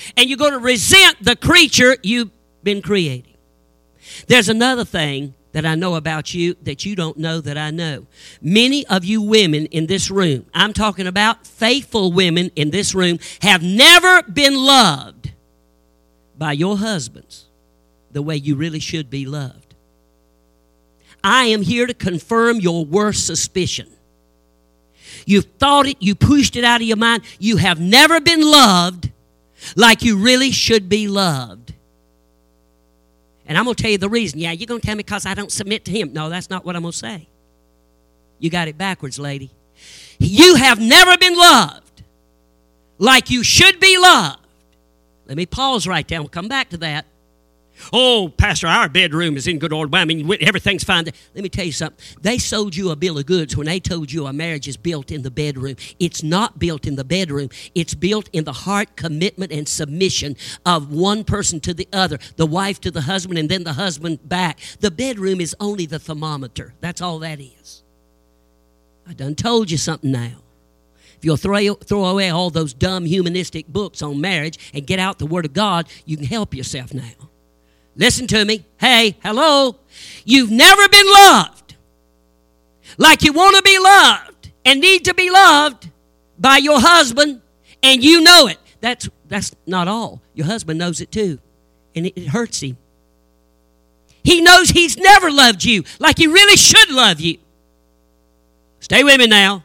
And you're going to resent the creature you've been creating. There's another thing that I know about you that you don't know that I know. Many of you women in this room, I'm talking about faithful women in this room, have never been loved by your husbands the way you really should be loved. I am here to confirm your worst suspicion. You've thought it, you pushed it out of your mind. You have never been loved like you really should be loved. And I'm going to tell you the reason. Yeah, you're going to tell me because I don't submit to him. No, that's not what I'm going to say. You got it backwards, lady. You have never been loved like you should be loved. Let me pause right there. We'll come back to that. Oh, Pastor, our bedroom is in good order. I mean, everything's fine. Let me tell you something. They sold you a bill of goods when they told you a marriage is built in the bedroom. It's not built in the bedroom. It's built in the heart, commitment, and submission of one person to the other, the wife to the husband, and then the husband back. The bedroom is only the thermometer. That's all that is. I done told you something now. If you'll throw, throw away all those dumb humanistic books on marriage and get out the Word of God, you can help yourself now. Listen to me. Hey, hello. You've never been loved like you want to be loved and need to be loved by your husband, and you know it. That's, that's not all. Your husband knows it too, and it, it hurts him. He knows he's never loved you like he really should love you. Stay with me now.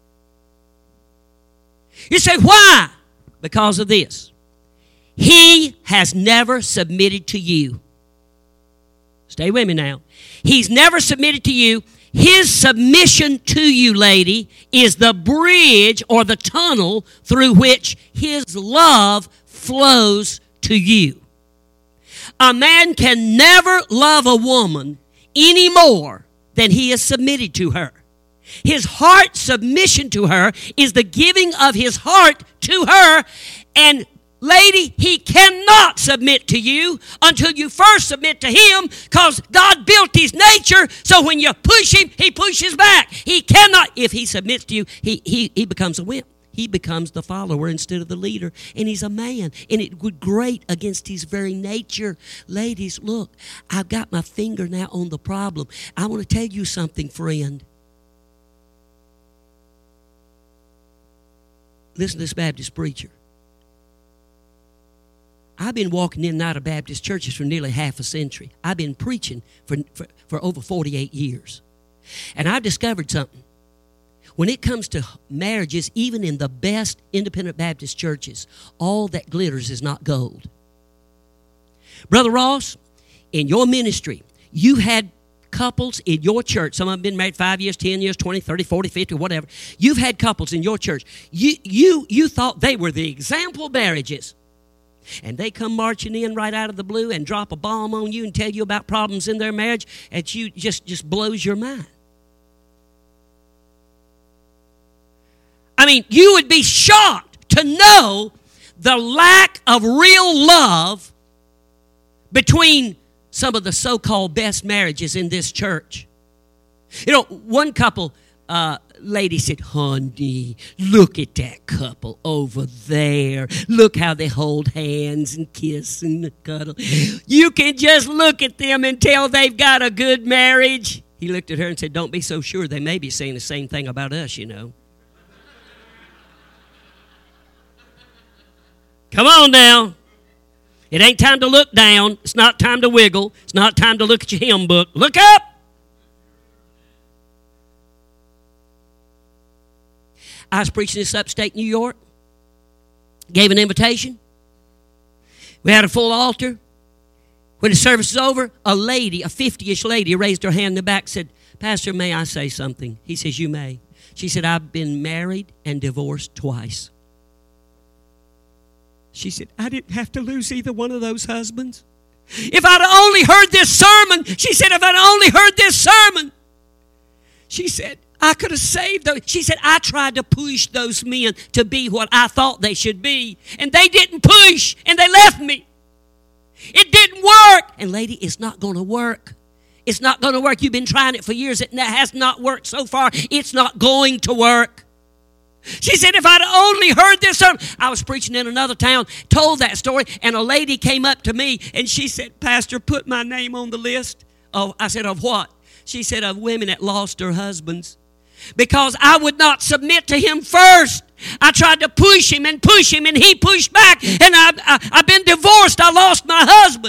You say, why? Because of this. He has never submitted to you. Stay with me now. He's never submitted to you. His submission to you, lady, is the bridge or the tunnel through which his love flows to you. A man can never love a woman any more than he is submitted to her. His heart submission to her is the giving of his heart to her, and lady, he cannot submit to you until you first submit to him, because God built his nature, so when you push him, he pushes back. He cannot, if he submits to you, he, he, he becomes a wimp. He becomes the follower instead of the leader, and he's a man, and it would grate against his very nature. Ladies, look, I've got my finger now on the problem. I want to tell you something, friend. Listen to this Baptist preacher. I've been walking in and out of Baptist churches for nearly half a century. I've been preaching for, for, for over forty-eight years. And I've discovered something. When it comes to marriages, even in the best independent Baptist churches, all that glitters is not gold. Brother Ross, in your ministry, you had couples in your church. Some of them have been married five years, ten years, twenty, thirty, forty, fifty, whatever. You've had couples in your church. You, you, you thought they were the example marriages. And they come marching in right out of the blue and drop a bomb on you and tell you about problems in their marriage that you just, just blows your mind. I mean, you would be shocked to know the lack of real love between some of the so-called best marriages in this church. You know, one couple, uh, lady said, honey, look at that couple over there. Look how they hold hands and kiss and cuddle. You can just look at them and tell they've got a good marriage. He looked at her and said, don't be so sure. They may be saying the same thing about us, you know. Come on now. It ain't time to look down. It's not time to wiggle. It's not time to look at your hymn book. Look up. I was preaching this upstate New York. Gave an invitation. We had a full altar. When the service was over, a lady, a fifty-ish lady, raised her hand in the back and said, Pastor, may I say something? He says, you may. She said, I've been married and divorced twice. She said, I didn't have to lose either one of those husbands. If I'd only heard this sermon, she said, if I'd only heard this sermon, she said, I could have saved those. She said, I tried to push those men to be what I thought they should be, and they didn't push, and they left me. It didn't work. And lady, it's not going to work. It's not going to work. You've been trying it for years, and that has not worked so far. It's not going to work. She said, if I'd only heard this sermon. I was preaching in another town, told that story, and a lady came up to me, and she said, Pastor, put my name on the list. Oh, I said, of what? She said, of women that lost their husbands. Because I would not submit to him first. I tried to push him and push him, and he pushed back, and I, I, I've been divorced. I lost my husband.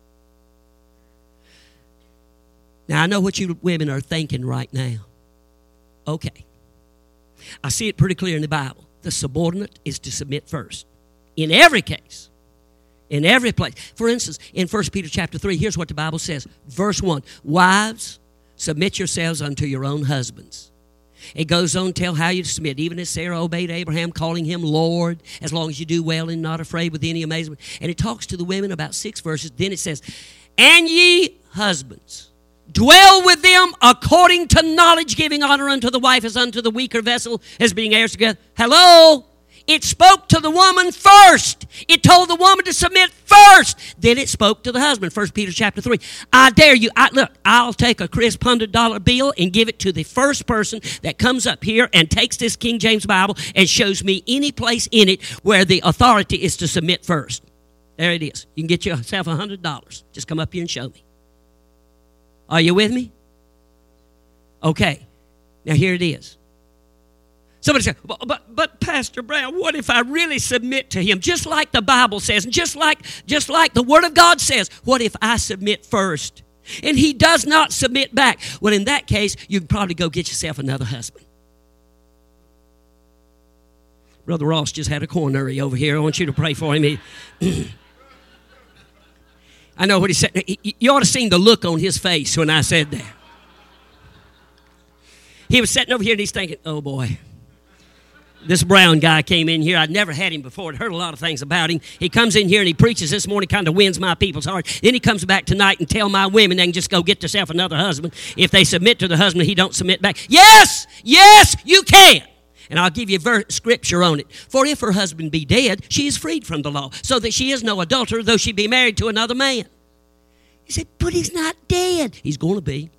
Now, I know what you women are thinking right now. Okay. I see it pretty clear in the Bible. The subordinate is to submit first. In every case. In every place. For instance, in First Peter chapter three, here's what the Bible says. Verse one, wives, submit yourselves unto your own husbands. It goes on to tell how you submit. Even as Sarah obeyed Abraham, calling him Lord, as long as you do well and not afraid with any amazement. And it talks to the women about six verses. Then it says, and ye husbands, dwell with them according to knowledge, giving honor unto the wife as unto the weaker vessel, as being heirs together. Hello? It spoke to the woman first. It told the woman to submit first. Then it spoke to the husband. First Peter chapter three. I dare you. I, look, I'll take a crisp one hundred dollar bill and give it to the first person that comes up here and takes this King James Bible and shows me any place in it where the authority is to submit first. There it is. You can get yourself one hundred dollars. Just come up here and show me. Are you with me? Okay. Now here it is. Somebody said, but, but, but Pastor Brown, what if I really submit to him? Just like the Bible says, and just like, just like the Word of God says, what if I submit first? And he does not submit back. Well, in that case, you can probably go get yourself another husband. Brother Ross just had a coronary over here. I want you to pray for him. He, I know what he said. You ought to have seen the look on his face when I said that. He was sitting over here and he's thinking, oh boy. This Brown guy came in here. I'd never had him before. I'd heard a lot of things about him. He comes in here and he preaches this morning, kind of wins my people's heart. Then he comes back tonight and tell my women they can just go get themselves another husband. If they submit to the husband, he don't submit back. Yes, yes, you can. And I'll give you ver- scripture on it. For if her husband be dead, she is freed from the law, so that she is no adulterer, though she be married to another man. He said, but he's not dead. He's going to be.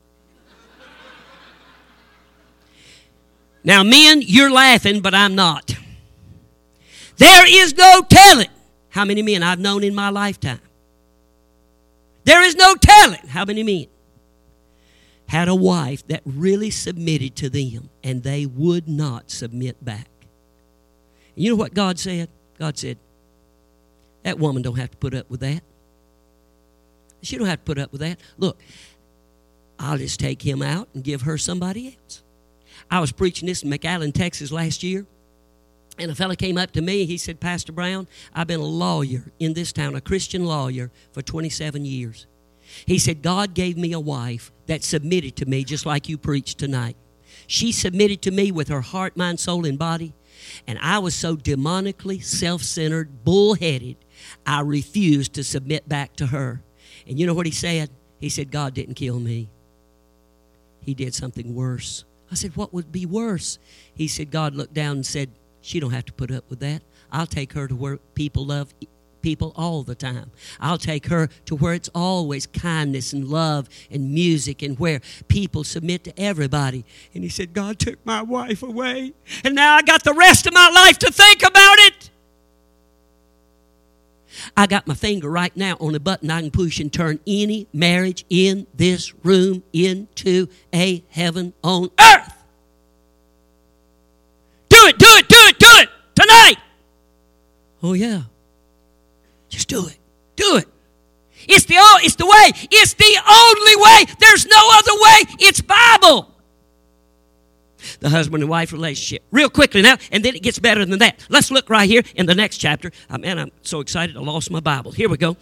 Now, men, you're laughing, but I'm not. There is no telling how many men I've known in my lifetime. There is no telling how many men had a wife that really submitted to them, and they would not submit back. And you know what God said? God said, that woman don't have to put up with that. She don't have to put up with that. Look, I'll just take him out and give her somebody else. I was preaching this in McAllen, Texas last year, and a fellow came up to me. He said, Pastor Brown, I've been a lawyer in this town, a Christian lawyer, for twenty-seven years. He said, God gave me a wife that submitted to me just like you preached tonight. She submitted to me with her heart, mind, soul, and body, and I was so demonically self-centered, bullheaded, I refused to submit back to her. And you know what he said? He said, God didn't kill me. He did something worse. I said, what would be worse? He said, God looked down and said, she don't have to put up with that. I'll take her to where people love people all the time. I'll take her to where it's always kindness and love and music and where people submit to everybody. And he said, God took my wife away, and now I got the rest of my life to think about it. I got my finger right now on a button I can push and turn any marriage in this room into a heaven on earth. Do it, do it, do it, do it tonight. Oh, yeah. Just do it. Do it. It's the, it's the way. It's the only way. There's no other way. It's Bible. The husband and wife relationship. Real quickly now, and then it gets better than that. Let's look right here in the next chapter. Oh, man, I'm so excited I lost my Bible. Here we go.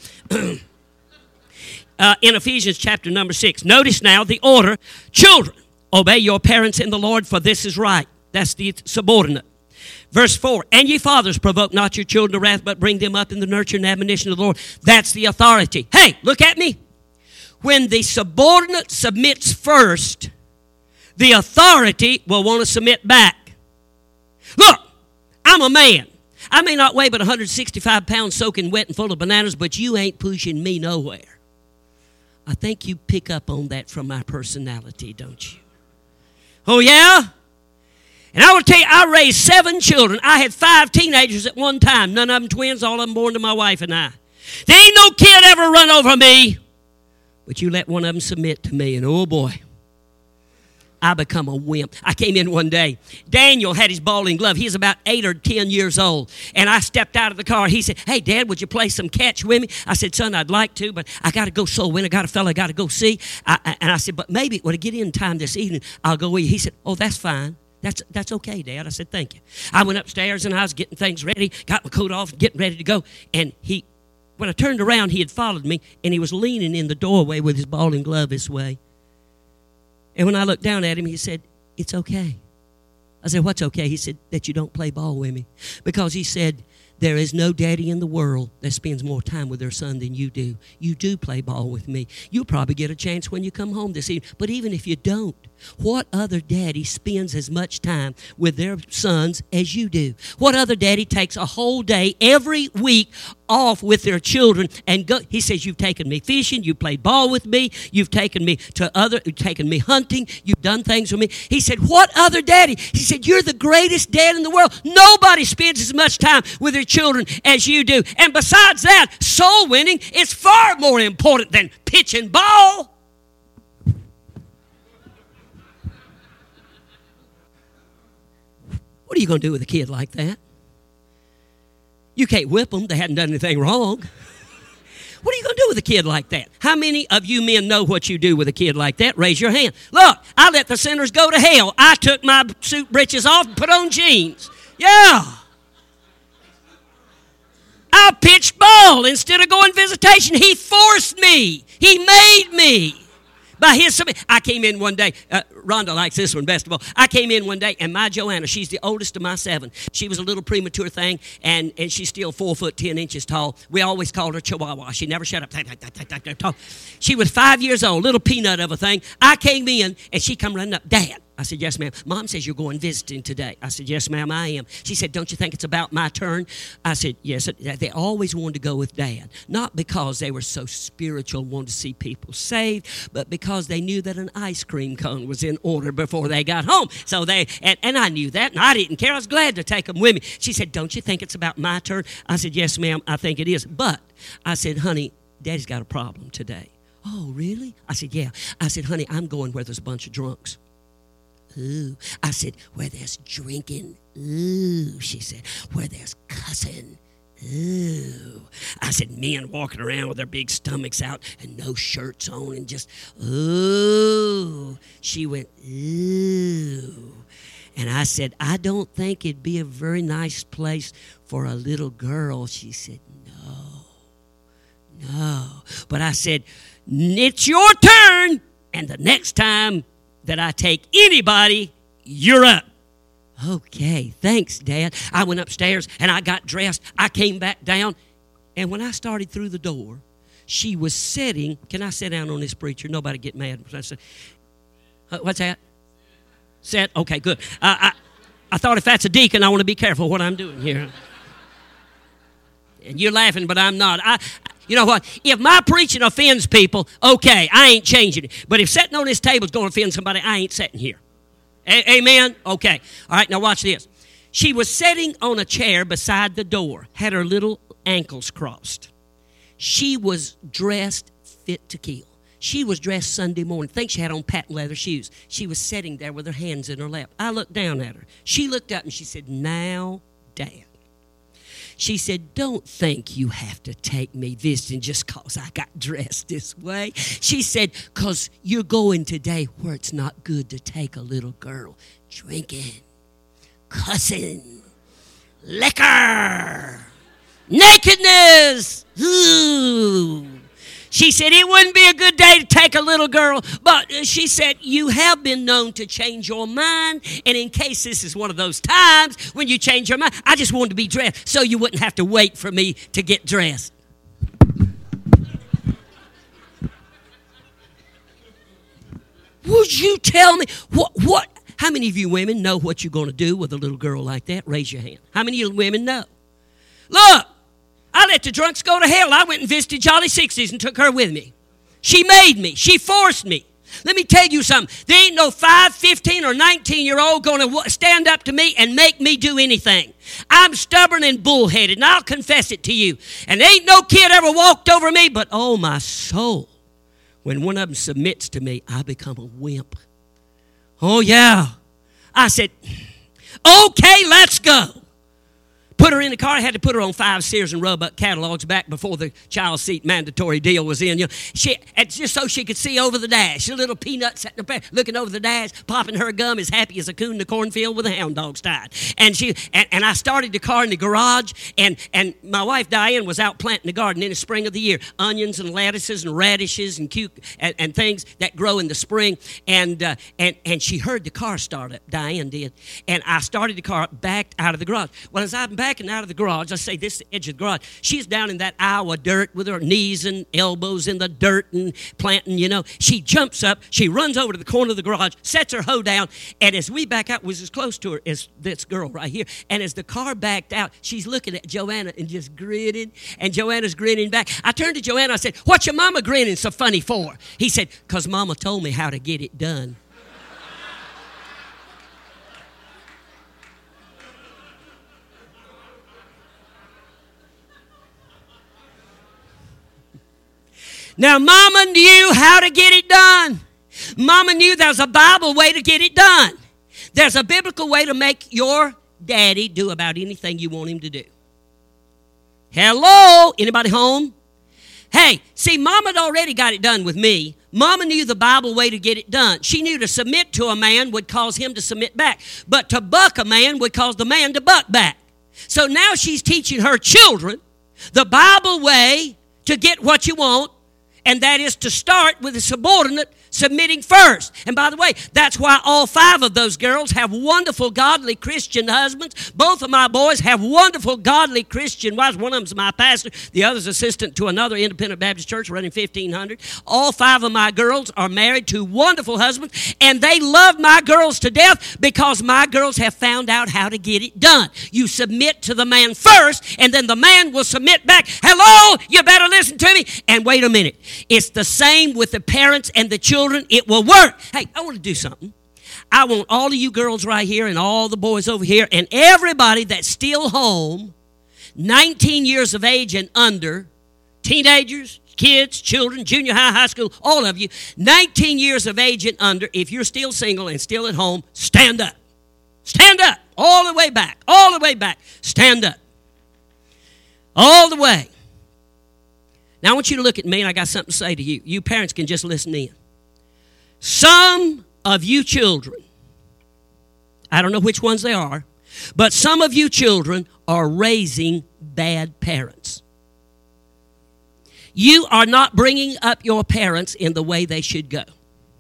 uh, in Ephesians chapter number six. Notice now the order. Children, obey your parents in the Lord, for this is right. That's the subordinate. Verse four, and ye fathers, provoke not your children to wrath, but bring them up in the nurture and admonition of the Lord. That's the authority. Hey, look at me. When the subordinate submits first, the authority will want to submit back. Look, I'm a man. I may not weigh but one hundred sixty-five pounds soaking wet and full of bananas, but you ain't pushing me nowhere. I think you pick up on that from my personality, don't you? Oh, yeah? And I will tell you, I raised seven children. I had five teenagers at one time. None of them twins, all of them born to my wife and I. There ain't no kid ever run over me. But you let one of them submit to me, and oh boy, I become a wimp. I came in one day. Daniel had his bowling glove. He was about eight or ten years old. And I stepped out of the car. He said, hey, Dad, would you play some catch with me? I said, son, I'd like to, but I got to go soul win. I got a fella I got to go see. I, I, and I said, but maybe when I get in time this evening, I'll go with you. He said, oh, that's fine. That's that's okay, Dad. I said, thank you. I went upstairs, and I was getting things ready, got my coat off, getting ready to go. And he, when I turned around, he had followed me, and he was leaning in the doorway with his bowling glove this way. And when I looked down at him, he said, it's okay. I said, what's okay? He said, that you don't play ball with me. Because he said, there is no daddy in the world that spends more time with their son than you do. You do play ball with me. You'll probably get a chance when you come home this evening. But even if you don't, what other daddy spends as much time with their sons as you do? What other daddy takes a whole day every week off with their children and go? He says, you've taken me fishing, you've played ball with me, you've taken me to other, you've taken me hunting, you've done things with me. He said, what other daddy? He said, you're the greatest dad in the world. Nobody spends as much time with their children as you do. And besides that, soul winning is far more important than pitching ball. What are you going to do with a kid like that? You can't whip them. They hadn't done anything wrong. What are you going to do with a kid like that? How many of you men know what you do with a kid like that? Raise your hand. Look, I let the sinners go to hell. I took my suit breeches off and put on jeans. Yeah. I pitched ball instead of going visitation. He forced me. He made me. By his, I came in one day. Uh, Rhonda likes this one best of all. I came in one day, and my Joanna, she's the oldest of my seven. She was a little premature thing, and, and she's still four foot ten inches tall. We always called her Chihuahua. She never shut up. She was five years old, little peanut of a thing. I came in, and she come running up, Dad. I said, yes, ma'am. Mom says you're going visiting today. I said, yes, ma'am, I am. She said, don't you think it's about my turn? I said, yes. They always wanted to go with Dad, not because they were so spiritual and wanted to see people saved, but because they knew that an ice cream cone was in order before they got home. So they, and, and I knew that, and I didn't care. I was glad to take them with me. She said, don't you think it's about my turn? I said, yes, ma'am, I think it is. But I said, honey, Daddy's got a problem today. Oh, really? I said, yeah. I said, honey, I'm going where there's a bunch of drunks. Ooh. I said, where there's drinking. Ooh, she said, where there's cussing. Ooh. I said, men walking around with their big stomachs out and no shirts on and just, ooh. She went, ooh. And I said, I don't think it'd be a very nice place for a little girl. She said, no, no. But I said, it's your turn. And the next time that I take anybody, you're up. Okay, thanks, Dad. I went upstairs and I got dressed. I came back down. And when I started through the door, she was sitting. Can I sit down on this preacher? Nobody get mad. What's that? Sit? Okay, good. Uh, I, I thought if that's a deacon, I want to be careful what I'm doing here. And you're laughing, but I'm not. I, You know what? If my preaching offends people, okay, I ain't changing it. But if sitting on this table is going to offend somebody, I ain't sitting here. A- amen? Okay. All right, now watch this. She was sitting on a chair beside the door, had her little ankles crossed. She was dressed fit to kill. She was dressed Sunday morning. I think she had on patent leather shoes. She was sitting there with her hands in her lap. I looked down at her. She looked up and she said, now, Dad. She said, don't think you have to take me visiting just because I got dressed this way. She said, because you're going today where it's not good to take a little girl drinking, cussing, liquor, nakedness. Ooh. She said, it wouldn't be a good day to take a little girl. But she said, you have been known to change your mind. And in case this is one of those times when you change your mind, I just wanted to be dressed so you wouldn't have to wait for me to get dressed. Would you tell me what, what, how many of you women know what you're going to do with a little girl like that? Raise your hand. How many of you women know? Look. I let the drunks go to hell. I went and visited Jolly Sixties and took her with me. She made me. She forced me. Let me tell you something. There ain't no five, fifteen, or nineteen-year-old going to stand up to me and make me do anything. I'm stubborn and bullheaded, and I'll confess it to you. And there ain't no kid ever walked over me, but oh, my soul, when one of them submits to me, I become a wimp. Oh, yeah. I said, okay, let's go. Put her in the car. I had to put her on five Sears and Roebuck catalogs back before the child seat mandatory deal was in. You know, she, and just so she could see over the dash. A little peanut sitting there looking over the dash, popping her gum as happy as a coon in the cornfield with the hound dogs tied. And she and, and I started the car in the garage, and, and my wife Diane was out planting the garden in the spring of the year. Onions and lettuces and radishes and cuc- and, and things that grow in the spring. And, uh, and, and she heard the car start up. Diane did. And I started the car backed out of the garage. Well, as I'm back out of the garage, I say this is the edge of the garage. She's down in that Iowa dirt with her knees and elbows in the dirt and planting, you know. She jumps up, she runs over to the corner of the garage, sets her hoe down, and as we back out, was as close to her as this girl right here. And as the car backed out, she's looking at Joanna and just grinning, and Joanna's grinning back. I turned to Joanna, I said, "What's your mama grinning so funny for?" He said, "'Cause mama told me how to get it done." Now, Mama knew how to get it done. Mama knew there was a Bible way to get it done. There's a biblical way to make your daddy do about anything you want him to do. Hello? Anybody home? Hey, see, Mama had already got it done with me. Mama knew the Bible way to get it done. She knew to submit to a man would cause him to submit back. But to buck a man would cause the man to buck back. So now she's teaching her children the Bible way to get what you want. And that is to start with a subordinate submitting first. And by the way, that's why all five of those girls have wonderful, godly Christian husbands. Both of my boys have wonderful, godly Christian wives. One of them's my pastor. The other's assistant to another independent Baptist church running fifteen hundred. All five of my girls are married to wonderful husbands, and they love my girls to death because my girls have found out how to get it done. You submit to the man first, and then the man will submit back. Hello, you better listen to me. And wait a minute. It's the same with the parents and the children. It will work. Hey, I want to do something. I want all of you girls right here and all the boys over here and everybody that's still home, nineteen years of age and under, teenagers, kids, children, junior high, high school, all of you, nineteen years of age and under, if you're still single and still at home, stand up. Stand up. All the way back. All the way back. Stand up. All the way. Now, I want you to look at me, and I got something to say to you. You parents can just listen in. Some of you children, I don't know which ones they are, but some of you children are raising bad parents. You are not bringing up your parents in the way they should go.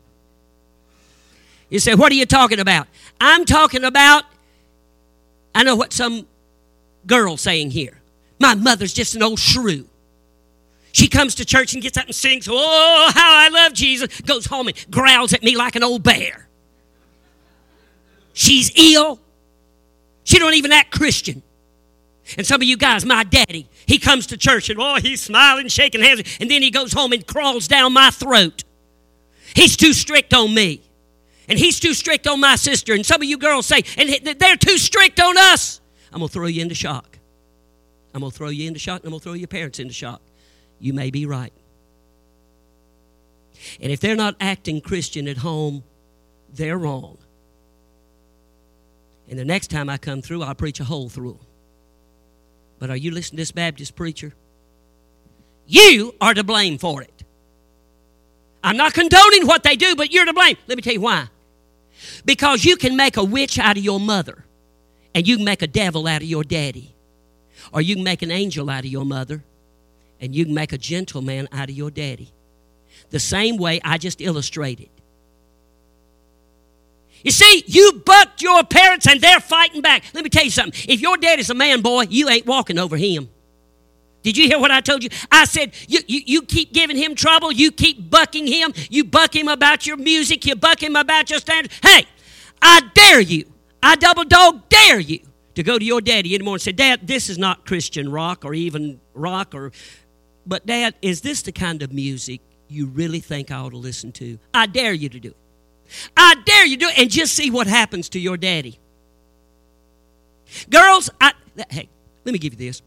You say, what are you talking about? I'm talking about, I know what some girl's saying here. My mother's just an old shrew. She comes to church and gets up and sings, "Oh, how I love Jesus," goes home and growls at me like an old bear. She's ill. She don't even act Christian. And some of you guys, my daddy, he comes to church and, oh, he's smiling, shaking hands, and then he goes home and crawls down my throat. He's too strict on me. And he's too strict on my sister. And some of you girls say, and they're too strict on us. I'm going to throw you into shock. I'm going to throw you into shock, and I'm going to throw your parents into shock. You may be right. And if they're not acting Christian at home, they're wrong. And the next time I come through, I'll preach a hole through them. But are you listening to this Baptist preacher? You are to blame for it. I'm not condoning what they do, but you're to blame. Let me tell you why. Because you can make a witch out of your mother, and you can make a devil out of your daddy. Or you can make an angel out of your mother, and you can make a gentleman out of your daddy. The same way I just illustrated. You see, you bucked your parents and they're fighting back. Let me tell you something. If your daddy's a man, boy, you ain't walking over him. Did you hear what I told you? I said, you, you, you keep giving him trouble. You keep bucking him. You buck him about your music. You buck him about your standards. Hey, I dare you. I double dog dare you to go to your daddy in the morning and say, "Dad, this is not Christian rock or even rock or... But, Dad, is this the kind of music you really think I ought to listen to. I dare you to do it. I dare you to do it, and just see what happens to your daddy. Girls, I, hey, let me give you this.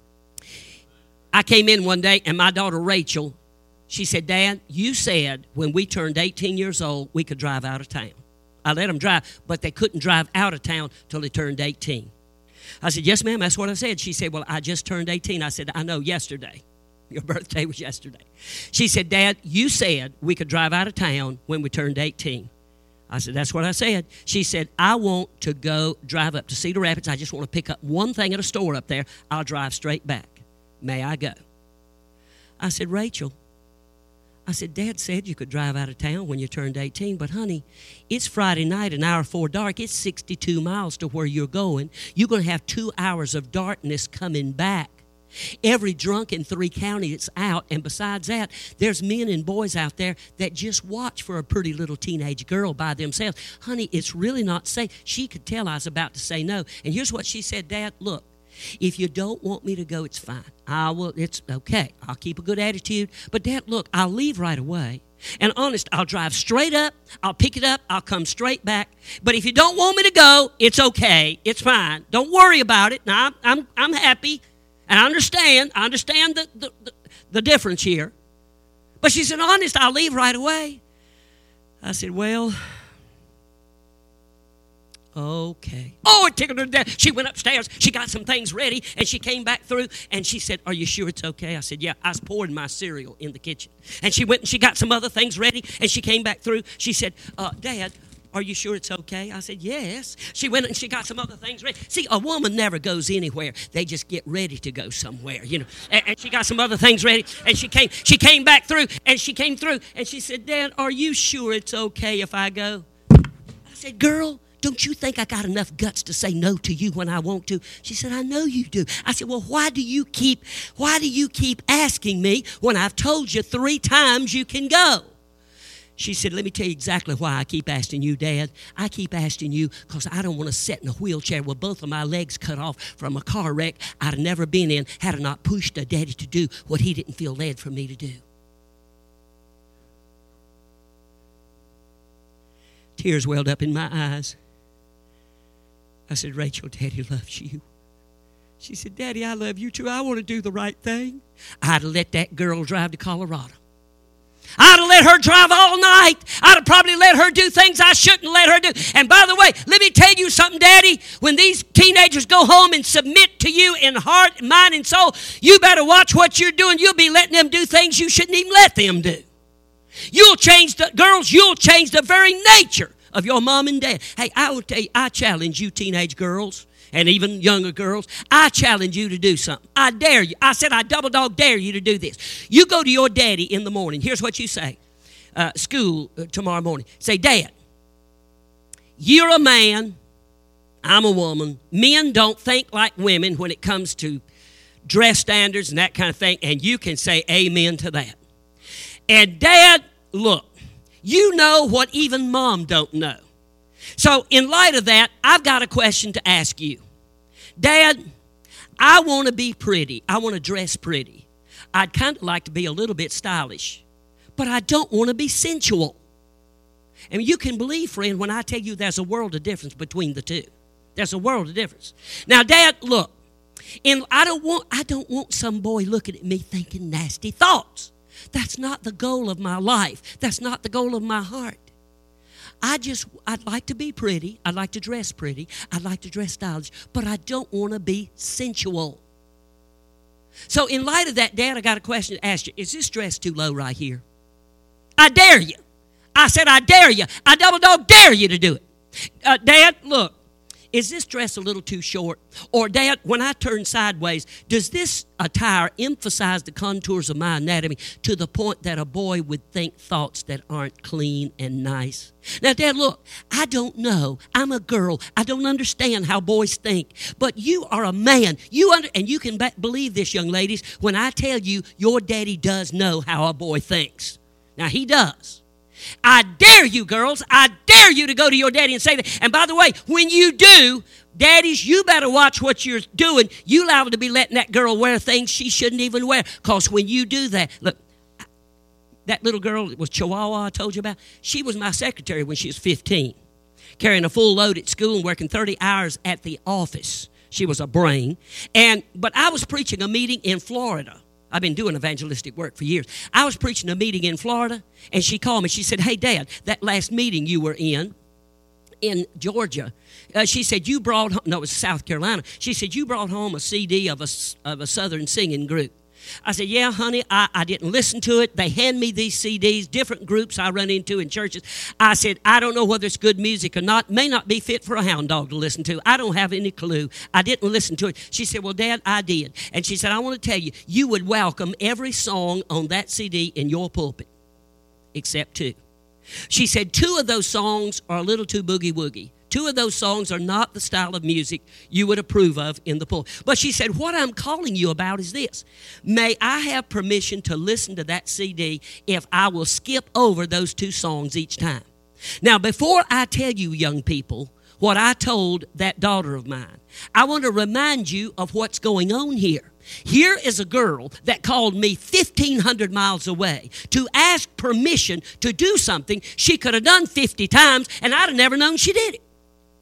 I came in one day, and my daughter Rachel, she said, Dad, you said when we turned eighteen years old, we could drive out of town. I let them drive, but they couldn't drive out of town till they turned eighteen. I said, yes, ma'am, that's what I said. She said, well, I just turned eighteen. I said, I know, yesterday. Your birthday was yesterday. She said, Dad, you said we could drive out of town when we turned eighteen. I said, that's what I said. She said, I want to go drive up to Cedar Rapids. I just want to pick up one thing at a store up there. I'll drive straight back. May I go? I said, Rachel, I said, Dad said you could drive out of town when you turned eighteen, but honey, it's Friday night, an hour before dark. It's sixty-two miles to where you're going. You're going to have two hours of darkness coming back. Every drunk in three counties is out, and besides that, there's men and boys out there that just watch for a pretty little teenage girl by themselves. Honey, it's really not safe. She could tell I was about to say no. And here's what she said, Dad, look, if you don't want me to go, it's fine. I will. It's okay. I'll keep a good attitude. But, Dad, look, I'll leave right away. And honest, I'll drive straight up. I'll pick it up. I'll come straight back. But if you don't want me to go, it's okay. It's fine. Don't worry about it. Now, I'm, I'm, I'm happy. And I understand. I understand the, the, the, the difference here. But she said, honest, I'll leave right away. I said, well, okay. Oh, it tickled her to death. She went upstairs. She got some things ready, and she came back through, and she said, are you sure it's okay? I said, yeah. I was pouring my cereal in the kitchen. And she went and she got some other things ready, and she came back through. She said, uh, Dad, are you sure it's okay? I said, yes. She went and she got some other things ready. See, a woman never goes anywhere. They just get ready to go somewhere, you know. And, and she got some other things ready, and she came she came back through, and she came through, and she said, Dad, are you sure it's okay if I go? I said, girl, don't you think I got enough guts to say no to you when I want to? She said, I know you do. I said, well, why do you keep, why do you keep asking me when I've told you three times you can go? She said, let me tell you exactly why I keep asking you, Dad. I keep asking you because I don't want to sit in a wheelchair with both of my legs cut off from a car wreck I'd have never been in had I not pushed a daddy to do what he didn't feel led for me to do. Tears welled up in my eyes. I said, Rachel, Daddy loves you. She said, Daddy, I love you too. I want to do the right thing. I'd have let that girl drive to Colorado. I'd have let her drive all night. I'd have probably let her do things I shouldn't let her do. And by the way, let me tell you something, Daddy. When these teenagers go home and submit to you in heart, mind, and soul, you better watch what you're doing. You'll be letting them do things you shouldn't even let them do. You'll change the, girls, you'll change the very nature of your mom and dad. Hey, I will tell you, I challenge you teenage girls and even younger girls, I challenge you to do something. I dare you. I said I double dog dare you to do this. You go to your daddy in the morning. Here's what you say. Uh, school uh, tomorrow morning. Say, Dad, you're a man. I'm a woman. Men don't think like women when it comes to dress standards and that kind of thing. And you can say amen to that. And Dad, look, you know what even Mom don't know. So in light of that, I've got a question to ask you. Dad, I want to be pretty. I want to dress pretty. I'd kind of like to be a little bit stylish, but I don't want to be sensual. And you can believe, friend, when I tell you there's a world of difference between the two. There's a world of difference. Now, Dad, look, and I don't want I don't want some boy looking at me thinking nasty thoughts. That's not the goal of my life. That's not the goal of my heart. I just, I'd like to be pretty. I'd like to dress pretty. I'd like to dress stylish. But I don't want to be sensual. So in light of that, Dad, I got a question to ask you. Is this dress too low right here? I dare you. I said I dare you. I double dog dare you to do it. Uh, Dad, look. Is this dress a little too short? Or, Dad, when I turn sideways, does this attire emphasize the contours of my anatomy to the point that a boy would think thoughts that aren't clean and nice? Now, Dad, look, I don't know. I'm a girl. I don't understand how boys think. But you are a man. You under, and you can be- believe this, young ladies, when I tell you your daddy does know how a boy thinks. Now, he does. I dare you, girls. I dare you to go to your daddy and say that. And by the way, when you do, daddies, you better watch what you're doing. You liable to be letting that girl wear things she shouldn't even wear. Because when you do that, look, that little girl that was Chihuahua I told you about, she was my secretary when she was fifteen, carrying a full load at school and working thirty hours at the office. She was a brain. And but I was preaching a meeting in Florida. I've been doing evangelistic work for years. I was preaching a meeting in Florida, and she called me. She said, hey, Dad, that last meeting you were in, in Georgia, uh, she said, you brought home, no, it was South Carolina. She said, you brought home a C D of a, of a Southern singing group. I said, yeah, honey, I, I didn't listen to it. They hand me these C Ds, different groups I run into in churches. I said, I don't know whether it's good music or not. May not be fit for a hound dog to listen to. I don't have any clue. I didn't listen to it. She said, well, Dad, I did. And she said, I want to tell you, you would welcome every song on that C D in your pulpit, except two. She said, two of those songs are a little too boogie-woogie. Two of those songs are not the style of music you would approve of in the pulpit. But she said, what I'm calling you about is this. May I have permission to listen to that C D if I will skip over those two songs each time? Now, before I tell you, young people, what I told that daughter of mine, I want to remind you of what's going on here. Here is a girl that called me fifteen hundred miles away to ask permission to do something she could have done fifty times, and I'd have never known she did it.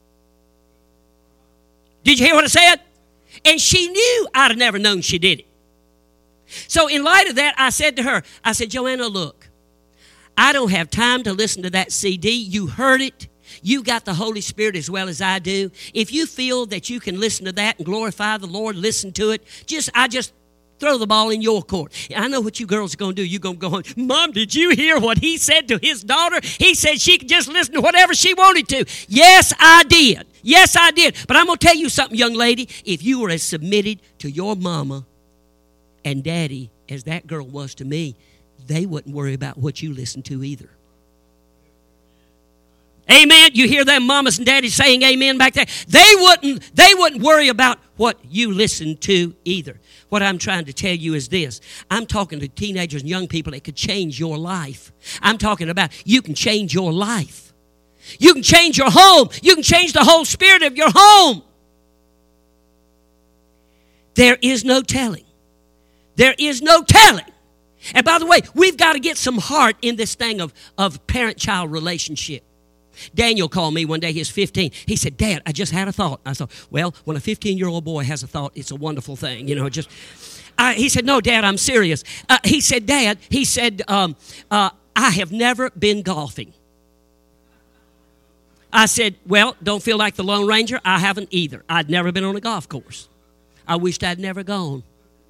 Did you hear what I said? And she knew I'd have never known she did it. So in light of that, I said to her, I said, Joanna, look, I don't have time to listen to that C D. You heard it. You got the Holy Spirit as well as I do. If you feel that you can listen to that and glorify the Lord, listen to it. Just I just throw the ball in your court. I know what you girls are going to do. You're going to go home. Mom, did you hear what he said to his daughter? He said she could just listen to whatever she wanted to. Yes, I did. Yes, I did. But I'm going to tell you something, young lady. If you were as submitted to your mama and daddy as that girl was to me, they wouldn't worry about what you listened to either. Amen. You hear them mamas and daddies saying amen back there. They wouldn't, they wouldn't worry about what you listen to either. What I'm trying to tell you is this. I'm talking to teenagers and young people that could change your life. I'm talking about you can change your life. You can change your home. You can change the whole spirit of your home. There is no telling. There is no telling. And by the way, we've got to get some heart in this thing of, of parent-child relationship. Daniel called me one day. He was fifteen. He said, Dad, I just had a thought. I thought, well, when a fifteen-year-old boy has a thought, it's a wonderful thing. You know, just. I, he said, no, Dad, I'm serious. Uh, he said, Dad, he said, um, uh, I have never been golfing. I said, well, don't feel like the Lone Ranger. I haven't either. I'd never been on a golf course. I wished I'd never gone.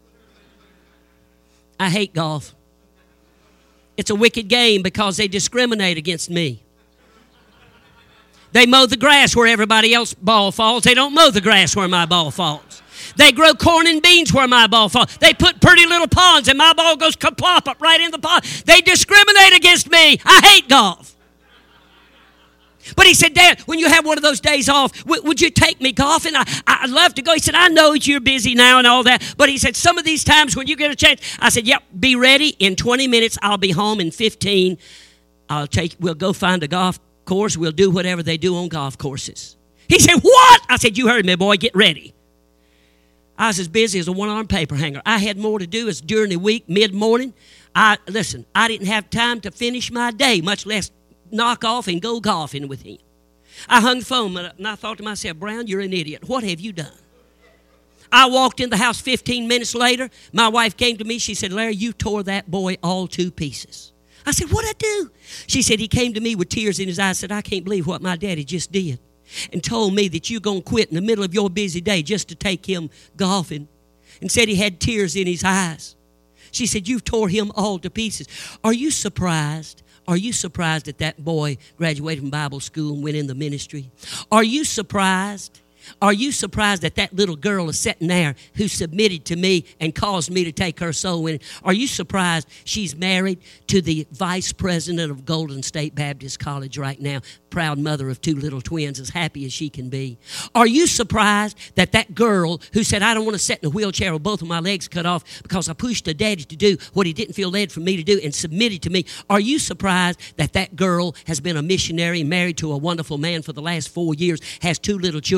I hate golf. It's a wicked game because they discriminate against me. They mow the grass where everybody else's ball falls. They don't mow the grass where my ball falls. They grow corn and beans where my ball falls. They put pretty little ponds and my ball goes kaplop up right in the pond. They discriminate against me. I hate golf. But he said, Dad, when you have one of those days off, w- would you take me golfing? I, I'd love to go. He said, I know you're busy now and all that. But he said, some of these times when you get a chance, I said, yep, be ready. In twenty minutes, I'll be home. In fifteen, I'll take, we'll go find a golf course. We'll do whatever they do on golf courses. He said, what? I said, you heard me, boy. Get ready. I was as busy as a one-armed paper hanger. I had more to do as during the week, mid-morning. I Listen, I didn't have time to finish my day, much less knock off and go golfing with him. I hung the phone up and I thought to myself, Brown, you're an idiot. What have you done? I walked in the house fifteen minutes later. My wife came to me. She said, Larry, you tore that boy all to pieces. I said, what'd I do? She said, he came to me with tears in his eyes. I said, I can't believe what my daddy just did. And told me that you're going to quit in the middle of your busy day just to take him golfing. And said he had tears in his eyes. She said, you tore him all to pieces. Are you surprised? Are you surprised that that boy graduated from Bible school and went in the ministry? Are you surprised? Are you surprised that that little girl is sitting there who submitted to me and caused me to take her soul winning? Are you surprised she's married to the vice president of Golden State Baptist College right now? Proud mother of two little twins, as happy as she can be. Are you surprised that that girl who said, I don't want to sit in a wheelchair with both of my legs cut off because I pushed her daddy to do what he didn't feel led for me to do and submitted to me? Are you surprised that that girl has been a missionary and married to a wonderful man for the last four years, has two little children,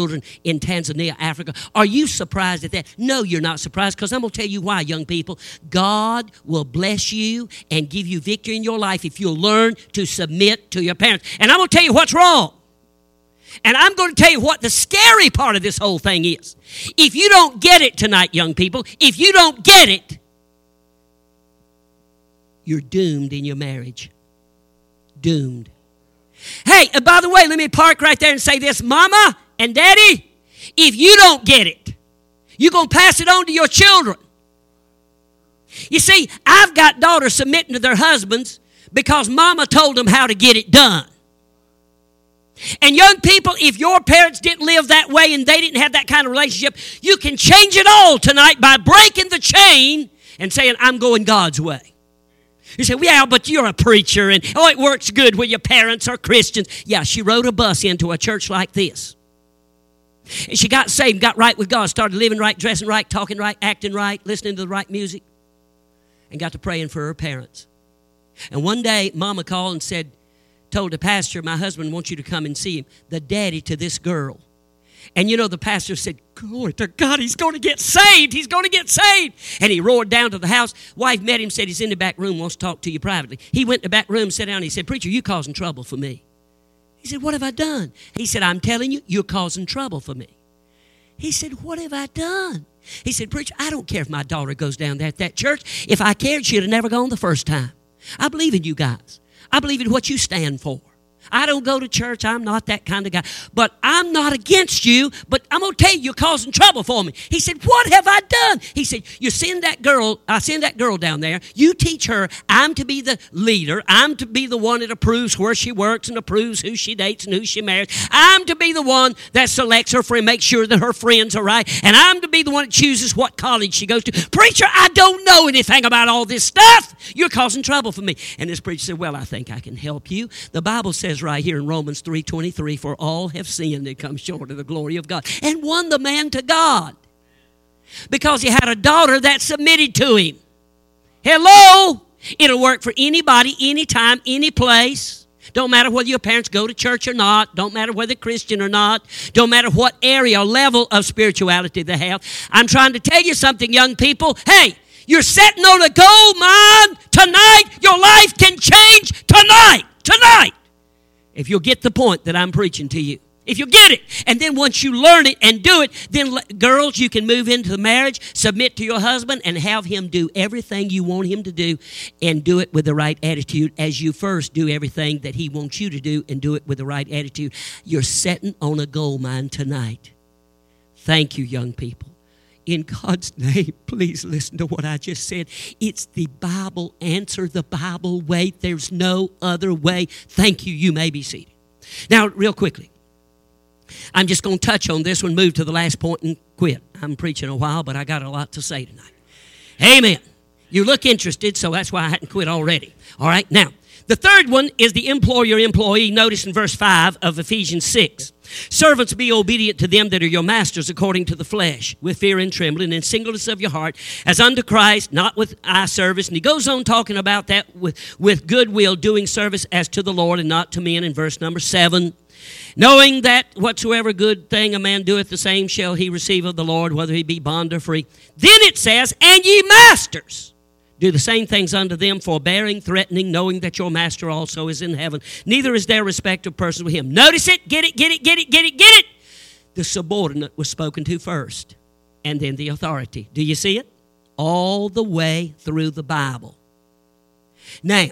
in Tanzania, Africa. Are you surprised at that? No, you're not surprised, because I'm going to tell you why, young people. God will bless you and give you victory in your life if you'll learn to submit to your parents. And I'm going to tell you what's wrong. And I'm going to tell you what the scary part of this whole thing is. If you don't get it tonight, young people, if you don't get it, you're doomed in your marriage. Doomed. Hey, and by the way, let me park right there and say this. Mama and Daddy, if you don't get it, you're going to pass it on to your children. You see, I've got daughters submitting to their husbands because Mama told them how to get it done. And young people, if your parents didn't live that way and they didn't have that kind of relationship, you can change it all tonight by breaking the chain and saying, I'm going God's way. You say, well, yeah, but you're a preacher, and oh, it works good when your parents are Christians. Yeah, she rode a bus into a church like this. And she got saved, got right with God, started living right, dressing right, talking right, acting right, listening to the right music, and got to praying for her parents. And one day, Mama called and said, told the pastor, my husband wants you to come and see him, the daddy to this girl. And you know, the pastor said, glory to God, he's going to get saved. He's going to get saved. And he roared down to the house. Wife met him, said, he's in the back room, wants to talk to you privately. He went in the back room, sat down, and he said, preacher, you're causing trouble for me. He said, what have I done? He said, I'm telling you, you're causing trouble for me. He said, what have I done? He said, preacher, I don't care if my daughter goes down there at that church. If I cared, she'd have never gone the first time. I believe in you guys. I believe in what you stand for. I don't go to church. I'm not that kind of guy. But I'm not against you. But I'm going to tell you, you're causing trouble for me. He said, what have I done? He said, you send that girl, I send that girl down there. You teach her I'm to be the leader. I'm to be the one that approves where she works and approves who she dates and who she marries. I'm to be the one that selects her friend, makes sure that her friends are right. And I'm to be the one that chooses what college she goes to. Preacher, I don't know anything about all this stuff. You're causing trouble for me. And this preacher said, well, I think I can help you. The Bible says right here in Romans three twenty-three, for all have sinned and come short of the glory of God, and won the man to God because he had a daughter that submitted to him. Hello? It'll work for anybody, anytime, any place. Don't matter whether your parents go to church or not. Don't matter whether they're Christian or not. Don't matter what area or level of spirituality they have. I'm trying to tell you something, young people. Hey, you're sitting on a gold mine tonight. Your life can change tonight. Tonight. If you'll get the point that I'm preaching to you. If you get it. And then once you learn it and do it, then girls, you can move into the marriage, submit to your husband, and have him do everything you want him to do, and do it with the right attitude as you first do everything that he wants you to do, and do it with the right attitude. You're sitting on a gold mine tonight. Thank you, young people. In God's name, please listen to what I just said. It's the Bible answer, the Bible way. There's no other way. Thank you. You may be seated. Now, real quickly, I'm just going to touch on this one, move to the last point, and quit. I'm preaching a while, but I got a lot to say tonight. Amen. You look interested, so that's why I hadn't quit already. All right, now, the third one is the employer-employee. Notice in verse five of Ephesians six. Servants, be obedient to them that are your masters according to the flesh, with fear and trembling and singleness of your heart, as unto Christ, not with eye service. And he goes on talking about that with, with goodwill, doing service as to the Lord and not to men in verse number seven. Knowing that whatsoever good thing a man doeth, the same shall he receive of the Lord, whether he be bond or free. Then it says, and ye masters, do the same things unto them, forbearing, threatening, knowing that your master also is in heaven. Neither is there respect of persons with him. Notice it, get it, get it, get it, get it, get it. The subordinate was spoken to first, and then the authority. Do you see it? All the way through the Bible. Now,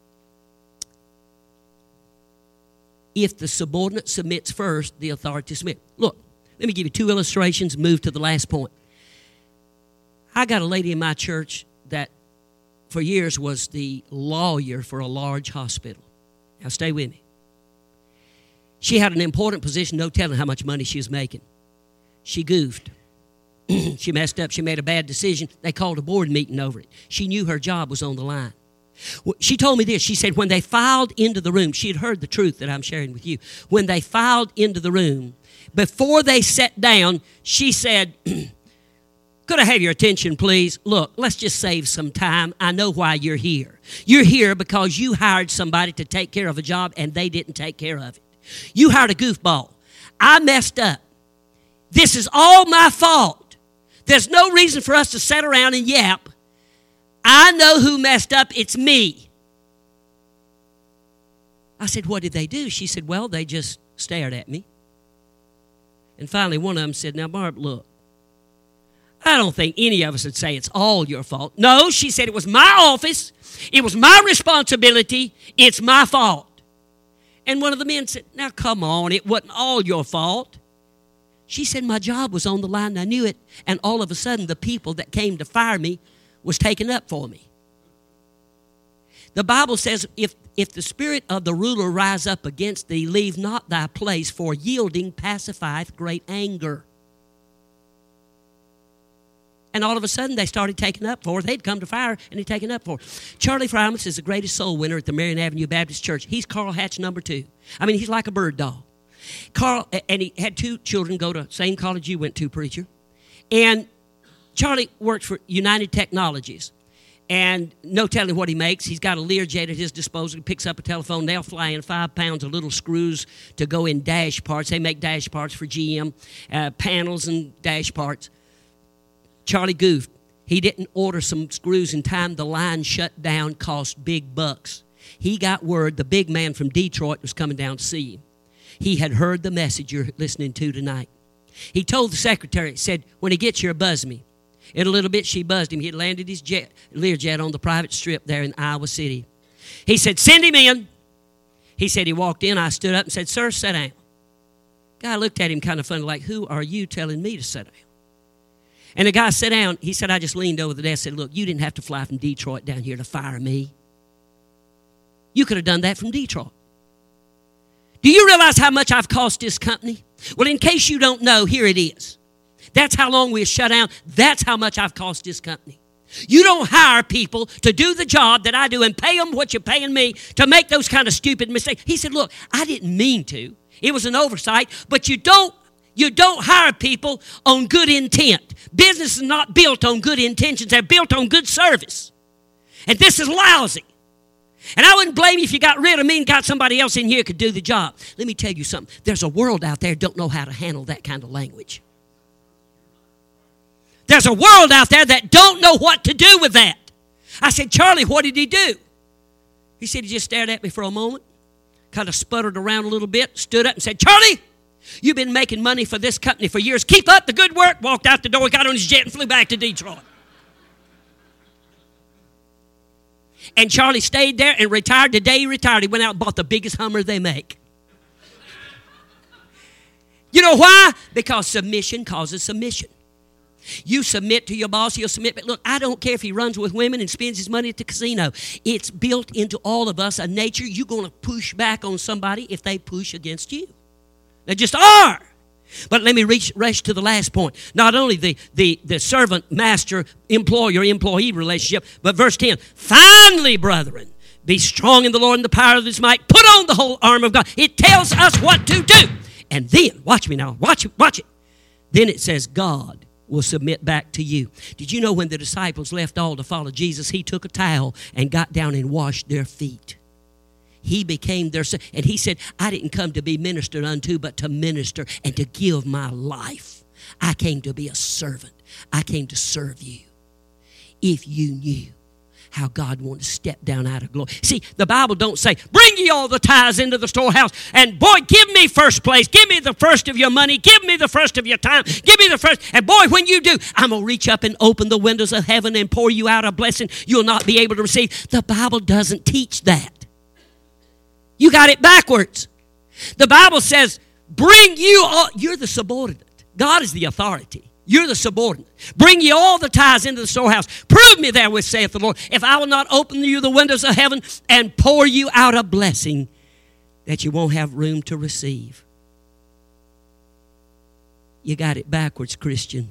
if the subordinate submits first, the authority submits. Look, let me give you two illustrations, move to the last point. I got a lady in my church that for years was the lawyer for a large hospital. Now stay with me. She had an important position, no telling how much money she was making. She goofed. She messed up. She made a bad decision. They called a board meeting over it. She knew her job was on the line. She told me this. She said when they filed into the room, she had heard the truth that I'm sharing with you. When they filed into the room, before they sat down, she said, could I have your attention, please? Look, let's just save some time. I know why you're here. You're here because you hired somebody to take care of a job and they didn't take care of it. You hired a goofball. I messed up. This is all my fault. There's no reason for us to sit around and yap. I know who messed up. It's me. I said, what did they do? She said, well, they just stared at me. And finally, one of them said, now, Barb, look, I don't think any of us would say it's all your fault. No, she said, it was my office. It was my responsibility. It's my fault. And one of the men said, now, come on, it wasn't all your fault. She said, my job was on the line, and I knew it. And all of a sudden, the people that came to fire me was taken up for me. The Bible says, if, if the spirit of the ruler rise up against thee, leave not thy place, for yielding pacifieth great anger. And all of a sudden, they started taking up for her. They'd come to fire, and they'd taken up for her. Charlie Frymas is the greatest soul winner at the Marion Avenue Baptist Church. He's Carl Hatch number two. I mean, he's like a bird dog. Carl, and he had two children go to the same college you went to, preacher. And Charlie worked for United Technologies. And no telling what he makes. He's got a Learjet at his disposal. He picks up a telephone. They'll fly in five pounds of little screws to go in dash parts. They make dash parts for G M, uh, panels and dash parts. Charlie goofed. He didn't order some screws in time. The line shut down, cost big bucks. He got word the big man from Detroit was coming down to see him. He had heard the message you're listening to tonight. He told the secretary, said, when he gets here, buzz me. In a little bit, she buzzed him. He had landed his jet, Learjet on the private strip there in Iowa City. He said, send him in. He said he walked in. I stood up and said, sir, sit down. Guy looked at him kind of funny, like, who are you telling me to sit down? And the guy sat down. He said, I just leaned over the desk and said, look, you didn't have to fly from Detroit down here to fire me. You could have done that from Detroit. Do you realize how much I've cost this company? Well, in case you don't know, here it is. That's how long we're shut down. That's how much I've cost this company. You don't hire people to do the job that I do and pay them what you're paying me to make those kind of stupid mistakes. He said, look, I didn't mean to. It was an oversight, but you don't You don't hire people on good intent. Business is not built on good intentions. They're built on good service. And this is lousy. And I wouldn't blame you if you got rid of me and got somebody else in here who could do the job. Let me tell you something. There's a world out there that don't know how to handle that kind of language. There's a world out there that don't know what to do with that. I said, Charlie, what did he do? He said he just stared at me for a moment, kind of sputtered around a little bit, stood up and said, Charlie, you've been making money for this company for years. Keep up the good work. Walked out the door, got on his jet, and flew back to Detroit. And Charlie stayed there and retired. The day he retired, he went out and bought the biggest Hummer they make. You know why? Because submission causes submission. You submit to your boss, he'll submit. But look, I don't care if he runs with women and spends his money at the casino. It's built into all of us, a nature. You're going to push back on somebody if they push against you. They just are. But let me reach, rush to the last point. Not only the, the, the servant, master, employer, employee relationship, but verse ten. Finally, brethren, be strong in the Lord and the power of his might. Put on the whole armor of God. It tells us what to do. And then, watch me now, watch it, watch it. Then it says God will submit back to you. Did you know when the disciples left all to follow Jesus, he took a towel and got down and washed their feet? He became their, and he said, I didn't come to be ministered unto, but to minister and to give my life. I came to be a servant. I came to serve you. If you knew how God wanted to step down out of glory. See, the Bible don't say, bring ye all the tithes into the storehouse, and boy, give me first place. Give me the first of your money. Give me the first of your time. Give me the first. And boy, when you do, I'm going to reach up and open the windows of heaven and pour you out a blessing you'll not be able to receive. The Bible doesn't teach that. You got it backwards. The Bible says, bring you all, you're the subordinate. God is the authority. You're the subordinate. Bring ye all the tithes into the storehouse. Prove me therewith, saith the Lord, if I will not open you the windows of heaven and pour you out a blessing that you won't have room to receive. You got it backwards, Christian.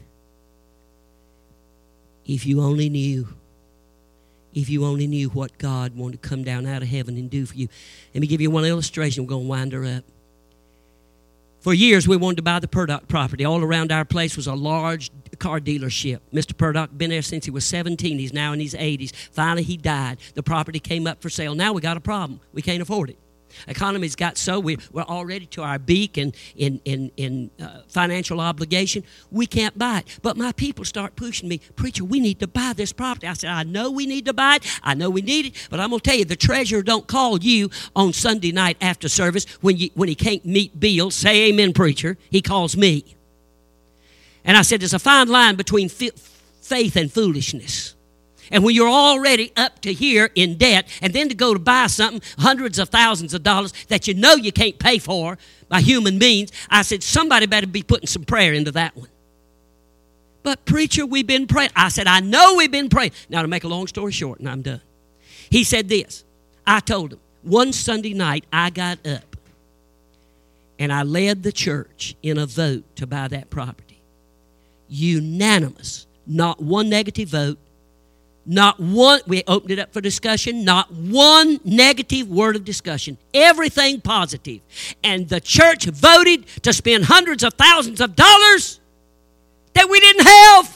If you only knew. If you only knew what God wanted to come down out of heaven and do for you. Let me give you one illustration. We're going to wind her up. For years, we wanted to buy the Purdock property. All around our place was a large car dealership. Mister Purdock been there since he was seventeen. He's now in his eighties. Finally, he died. The property came up for sale. Now we got a problem. We can't afford it. Economy's got so we, we're already to our beak and in, in, in uh, financial obligation. We can't buy it. But my people start pushing me, preacher, we need to buy this property. I said, I know we need to buy it. I know we need it. But I'm going to tell you, the treasurer don't call you on Sunday night after service when, you, when he can't meet bills. Say amen, preacher. He calls me. And I said, there's a fine line between fi- faith and foolishness. And when you're already up to here in debt, and then to go to buy something, hundreds of thousands of dollars, that you know you can't pay for by human means, I said, somebody better be putting some prayer into that one. But preacher, we've been praying. I said, I know we've been praying. Now to make a long story short, and I'm done. He said this. I told him, one Sunday night I got up, and I led the church in a vote to buy that property. Unanimous. Not one negative vote. Not one, we opened it up for discussion, not one negative word of discussion. Everything positive. And the church voted to spend hundreds of thousands of dollars that we didn't have.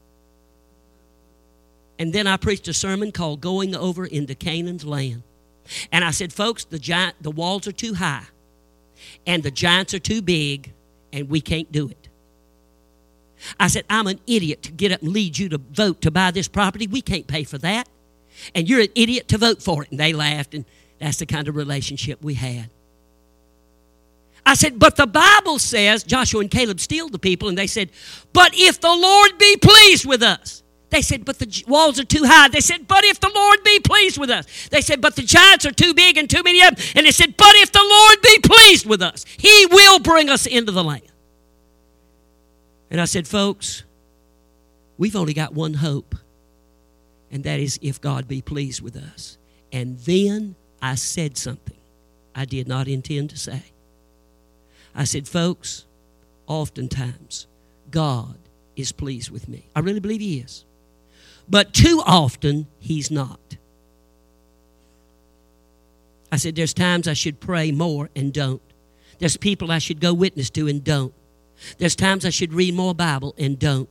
And then I preached a sermon called Going Over into Canaan's Land. And I said, folks, the giant, the walls are too high. And the giants are too big. And we can't do it. I said, I'm an idiot to get up and lead you to vote to buy this property. We can't pay for that. And you're an idiot to vote for it. And they laughed, and that's the kind of relationship we had. I said, but the Bible says, Joshua and Caleb steeled the people, and they said, but if the Lord be pleased with us. They said, but the walls are too high. They said, but if the Lord be pleased with us. They said, but the giants are too big and too many of them. And they said, but if the Lord be pleased with us, He will bring us into the land. And I said, folks, we've only got one hope, and that is if God be pleased with us. And then I said something I did not intend to say. I said, folks, oftentimes God is pleased with me. I really believe He is. But too often, He's not. I said, there's times I should pray more and don't. There's people I should go witness to and don't. There's times I should read more Bible and don't.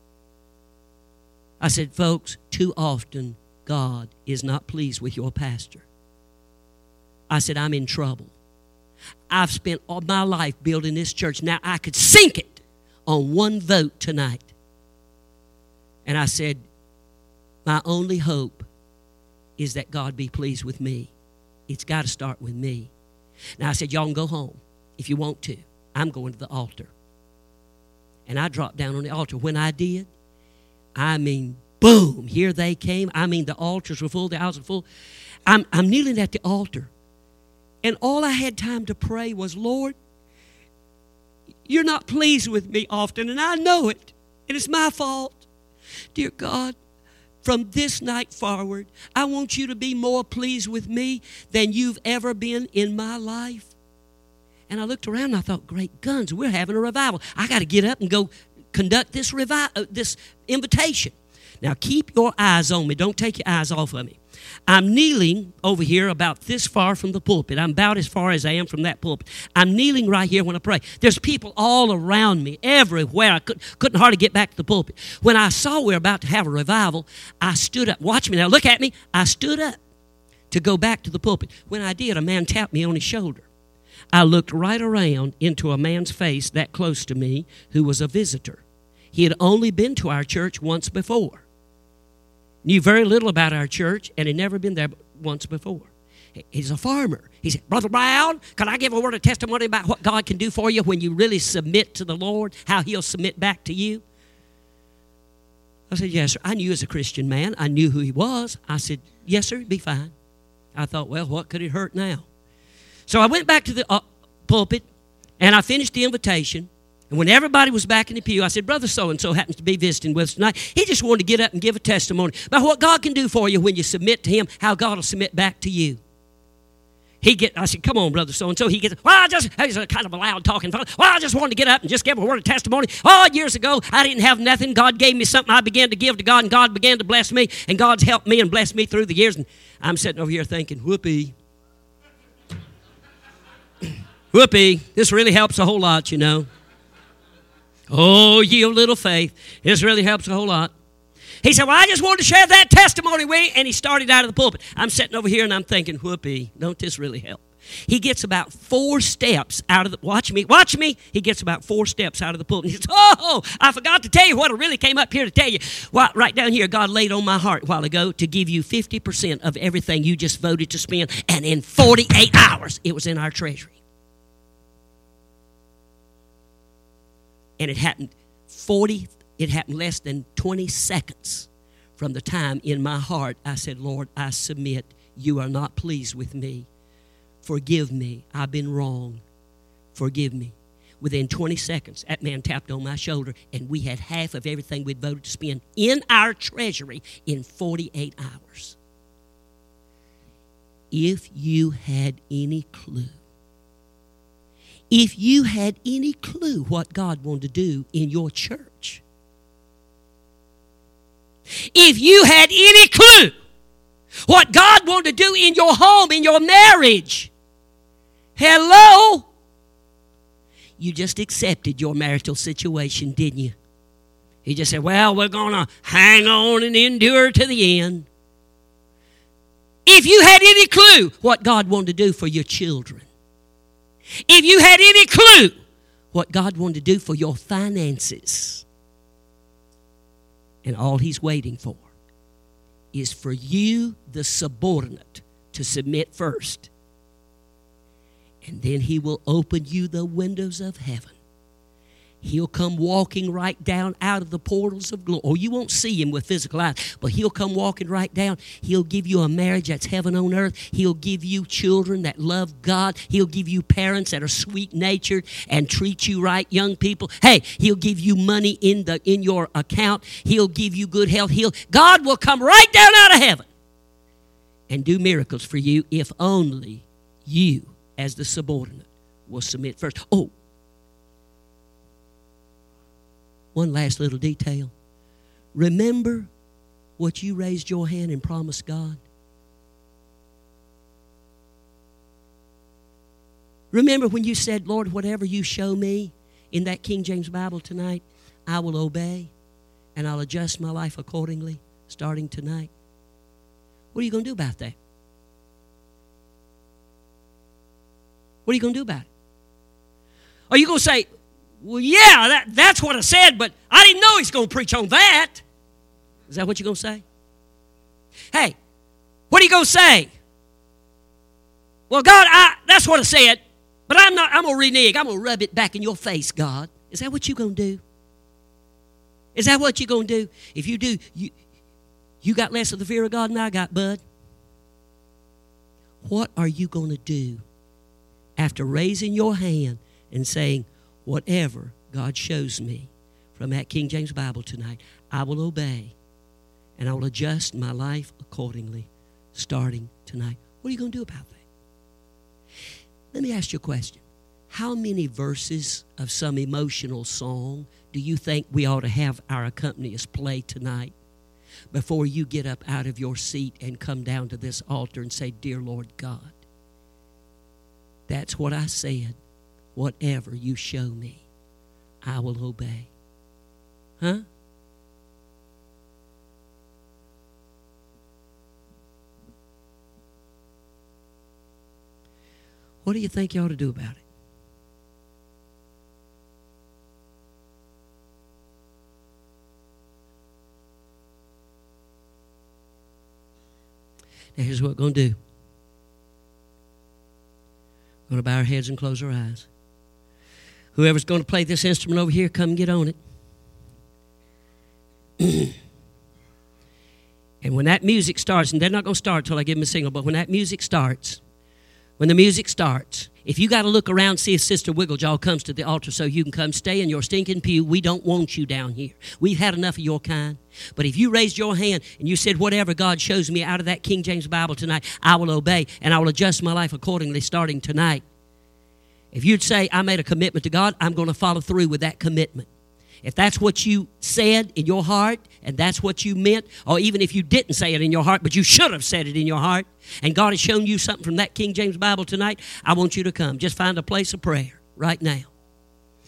I said, folks, too often God is not pleased with your pastor. I said, I'm in trouble. I've spent all my life building this church. Now I could sink it on one vote tonight. And I said, my only hope is that God be pleased with me. It's got to start with me. Now I said, y'all can go home if you want to. I'm going to the altar. And I dropped down on the altar. When I did, I mean, boom, here they came. I mean, the altars were full, the houses were full. I'm, I'm kneeling at the altar. And all I had time to pray was, Lord, you're not pleased with me often, and I know it, and it's my fault. Dear God, from this night forward, I want you to be more pleased with me than you've ever been in my life. And I looked around and I thought, great guns, we're having a revival. I got to get up and go conduct this revi- uh, this invitation. Now keep your eyes on me. Don't take your eyes off of me. I'm kneeling over here about this far from the pulpit. I'm about as far as I am from that pulpit. I'm kneeling right here when I pray. There's people all around me, everywhere. I could, couldn't hardly get back to the pulpit. When I saw we were about to have a revival, I stood up. Watch me now. Look at me. I stood up to go back to the pulpit. When I did, a man tapped me on his shoulder. I looked right around into a man's face that close to me who was a visitor. He had only been to our church once before. Knew very little about our church and had never been there once before. He's a farmer. He said, Brother Brown, can I give a word of testimony about what God can do for you when you really submit to the Lord, how He'll submit back to you? I said, yes, sir. I knew as a Christian man. I knew who he was. I said, yes, sir, it'd be fine. I thought, well, what could it hurt now? So I went back to the uh, pulpit, and I finished the invitation. And when everybody was back in the pew, I said, Brother so-and-so happens to be visiting with us tonight. He just wanted to get up and give a testimony about what God can do for you when you submit to Him, how God will submit back to you. He get, I said, come on, Brother so-and-so. He gets, well, I just, he's a kind of a loud talking fellow. Well, I just wanted to get up and just give a word of testimony. Oh, years ago, I didn't have nothing. God gave me something. I began to give to God, and God began to bless me, and God's helped me and blessed me through the years. And I'm sitting over here thinking, whoopee. Whoopee. This really helps a whole lot, you know. Oh, yield little faith. This really helps a whole lot. He said, well, I just wanted to share that testimony with you. And he started out of the pulpit. I'm sitting over here and I'm thinking, whoopee, don't this really help? He gets about four steps out of the, watch me, watch me. He gets about four steps out of the pulpit. He says, oh, I forgot to tell you what I really came up here to tell you. Well, right down here, God laid on my heart a while ago to give you fifty percent of everything you just voted to spend. And in forty-eight hours, it was in our treasury. And it happened forty, it happened less than twenty seconds from the time in my heart I said, Lord, I submit. You are not pleased with me. Forgive me. I've been wrong. Forgive me. Within twenty seconds, that man tapped on my shoulder, and we had half of everything we'd voted to spend in our treasury in forty-eight hours. If you had any clue, if you had any clue what God wanted to do in your church, if you had any clue what God wanted to do in your home, in your marriage, hello, you just accepted your marital situation, didn't you? You just said, well, we're going to hang on and endure to the end. If you had any clue what God wanted to do for your children, if you had any clue what God wanted to do for your finances, and all He's waiting for is for you, the subordinate, to submit first. And then He will open you the windows of heaven. He'll come walking right down out of the portals of glory. Oh, you won't see Him with physical eyes, but He'll come walking right down. He'll give you a marriage that's heaven on earth. He'll give you children that love God. He'll give you parents that are sweet-natured and treat you right, young people. Hey, He'll give you money in the in your account. He'll give you good health. He'll, God will come right down out of heaven and do miracles for you if only you, as the subordinate, will submit first. Oh, one last little detail. Remember what you raised your hand and promised God? Remember when you said, Lord, whatever you show me in that King James Bible tonight, I will obey and I'll adjust my life accordingly starting tonight. What are you going to do about that? What are you going to do about it? Are you going to say, well, yeah, that, that's what I said, but I didn't know He's going to preach on that. Is that what you're going to say? Hey, what are you going to say? Well, God, I, that's what I said, but I'm not. I'm going to renege. I'm going to rub it back in your face, God. Is that what you're going to do? Is that what you're going to do? If you do, you, you got less of the fear of God than I got, bud. What are you going to do after raising your hand and saying, whatever God shows me from that King James Bible tonight, I will obey and I will adjust my life accordingly starting tonight? What are you going to do about that? Let me ask you a question. How many verses of some emotional song do you think we ought to have our accompanist play tonight before you get up out of your seat and come down to this altar and say, Dear Lord God, that's what I said. Whatever you show me, I will obey. Huh? What do you think you ought to do about it? Now here's what we're going to do. We're going to bow our heads and close our eyes. Whoever's going to play this instrument over here, come get on it. And when that music starts, and they're not going to start until I give them a signal, but when that music starts, when the music starts, if you got to look around, see if Sister Wigglejaw comes to the altar so you can come stay in your stinking pew, we don't want you down here. We've had enough of your kind. But if you raised your hand and you said, whatever God shows me out of that King James Bible tonight, I will obey and I will adjust my life accordingly starting tonight. If you'd say, I made a commitment to God, I'm going to follow through with that commitment. If that's what you said in your heart and that's what you meant, or even if you didn't say it in your heart, but you should have said it in your heart, and God has shown you something from that King James Bible tonight, I want you to come. Just find a place of prayer right now.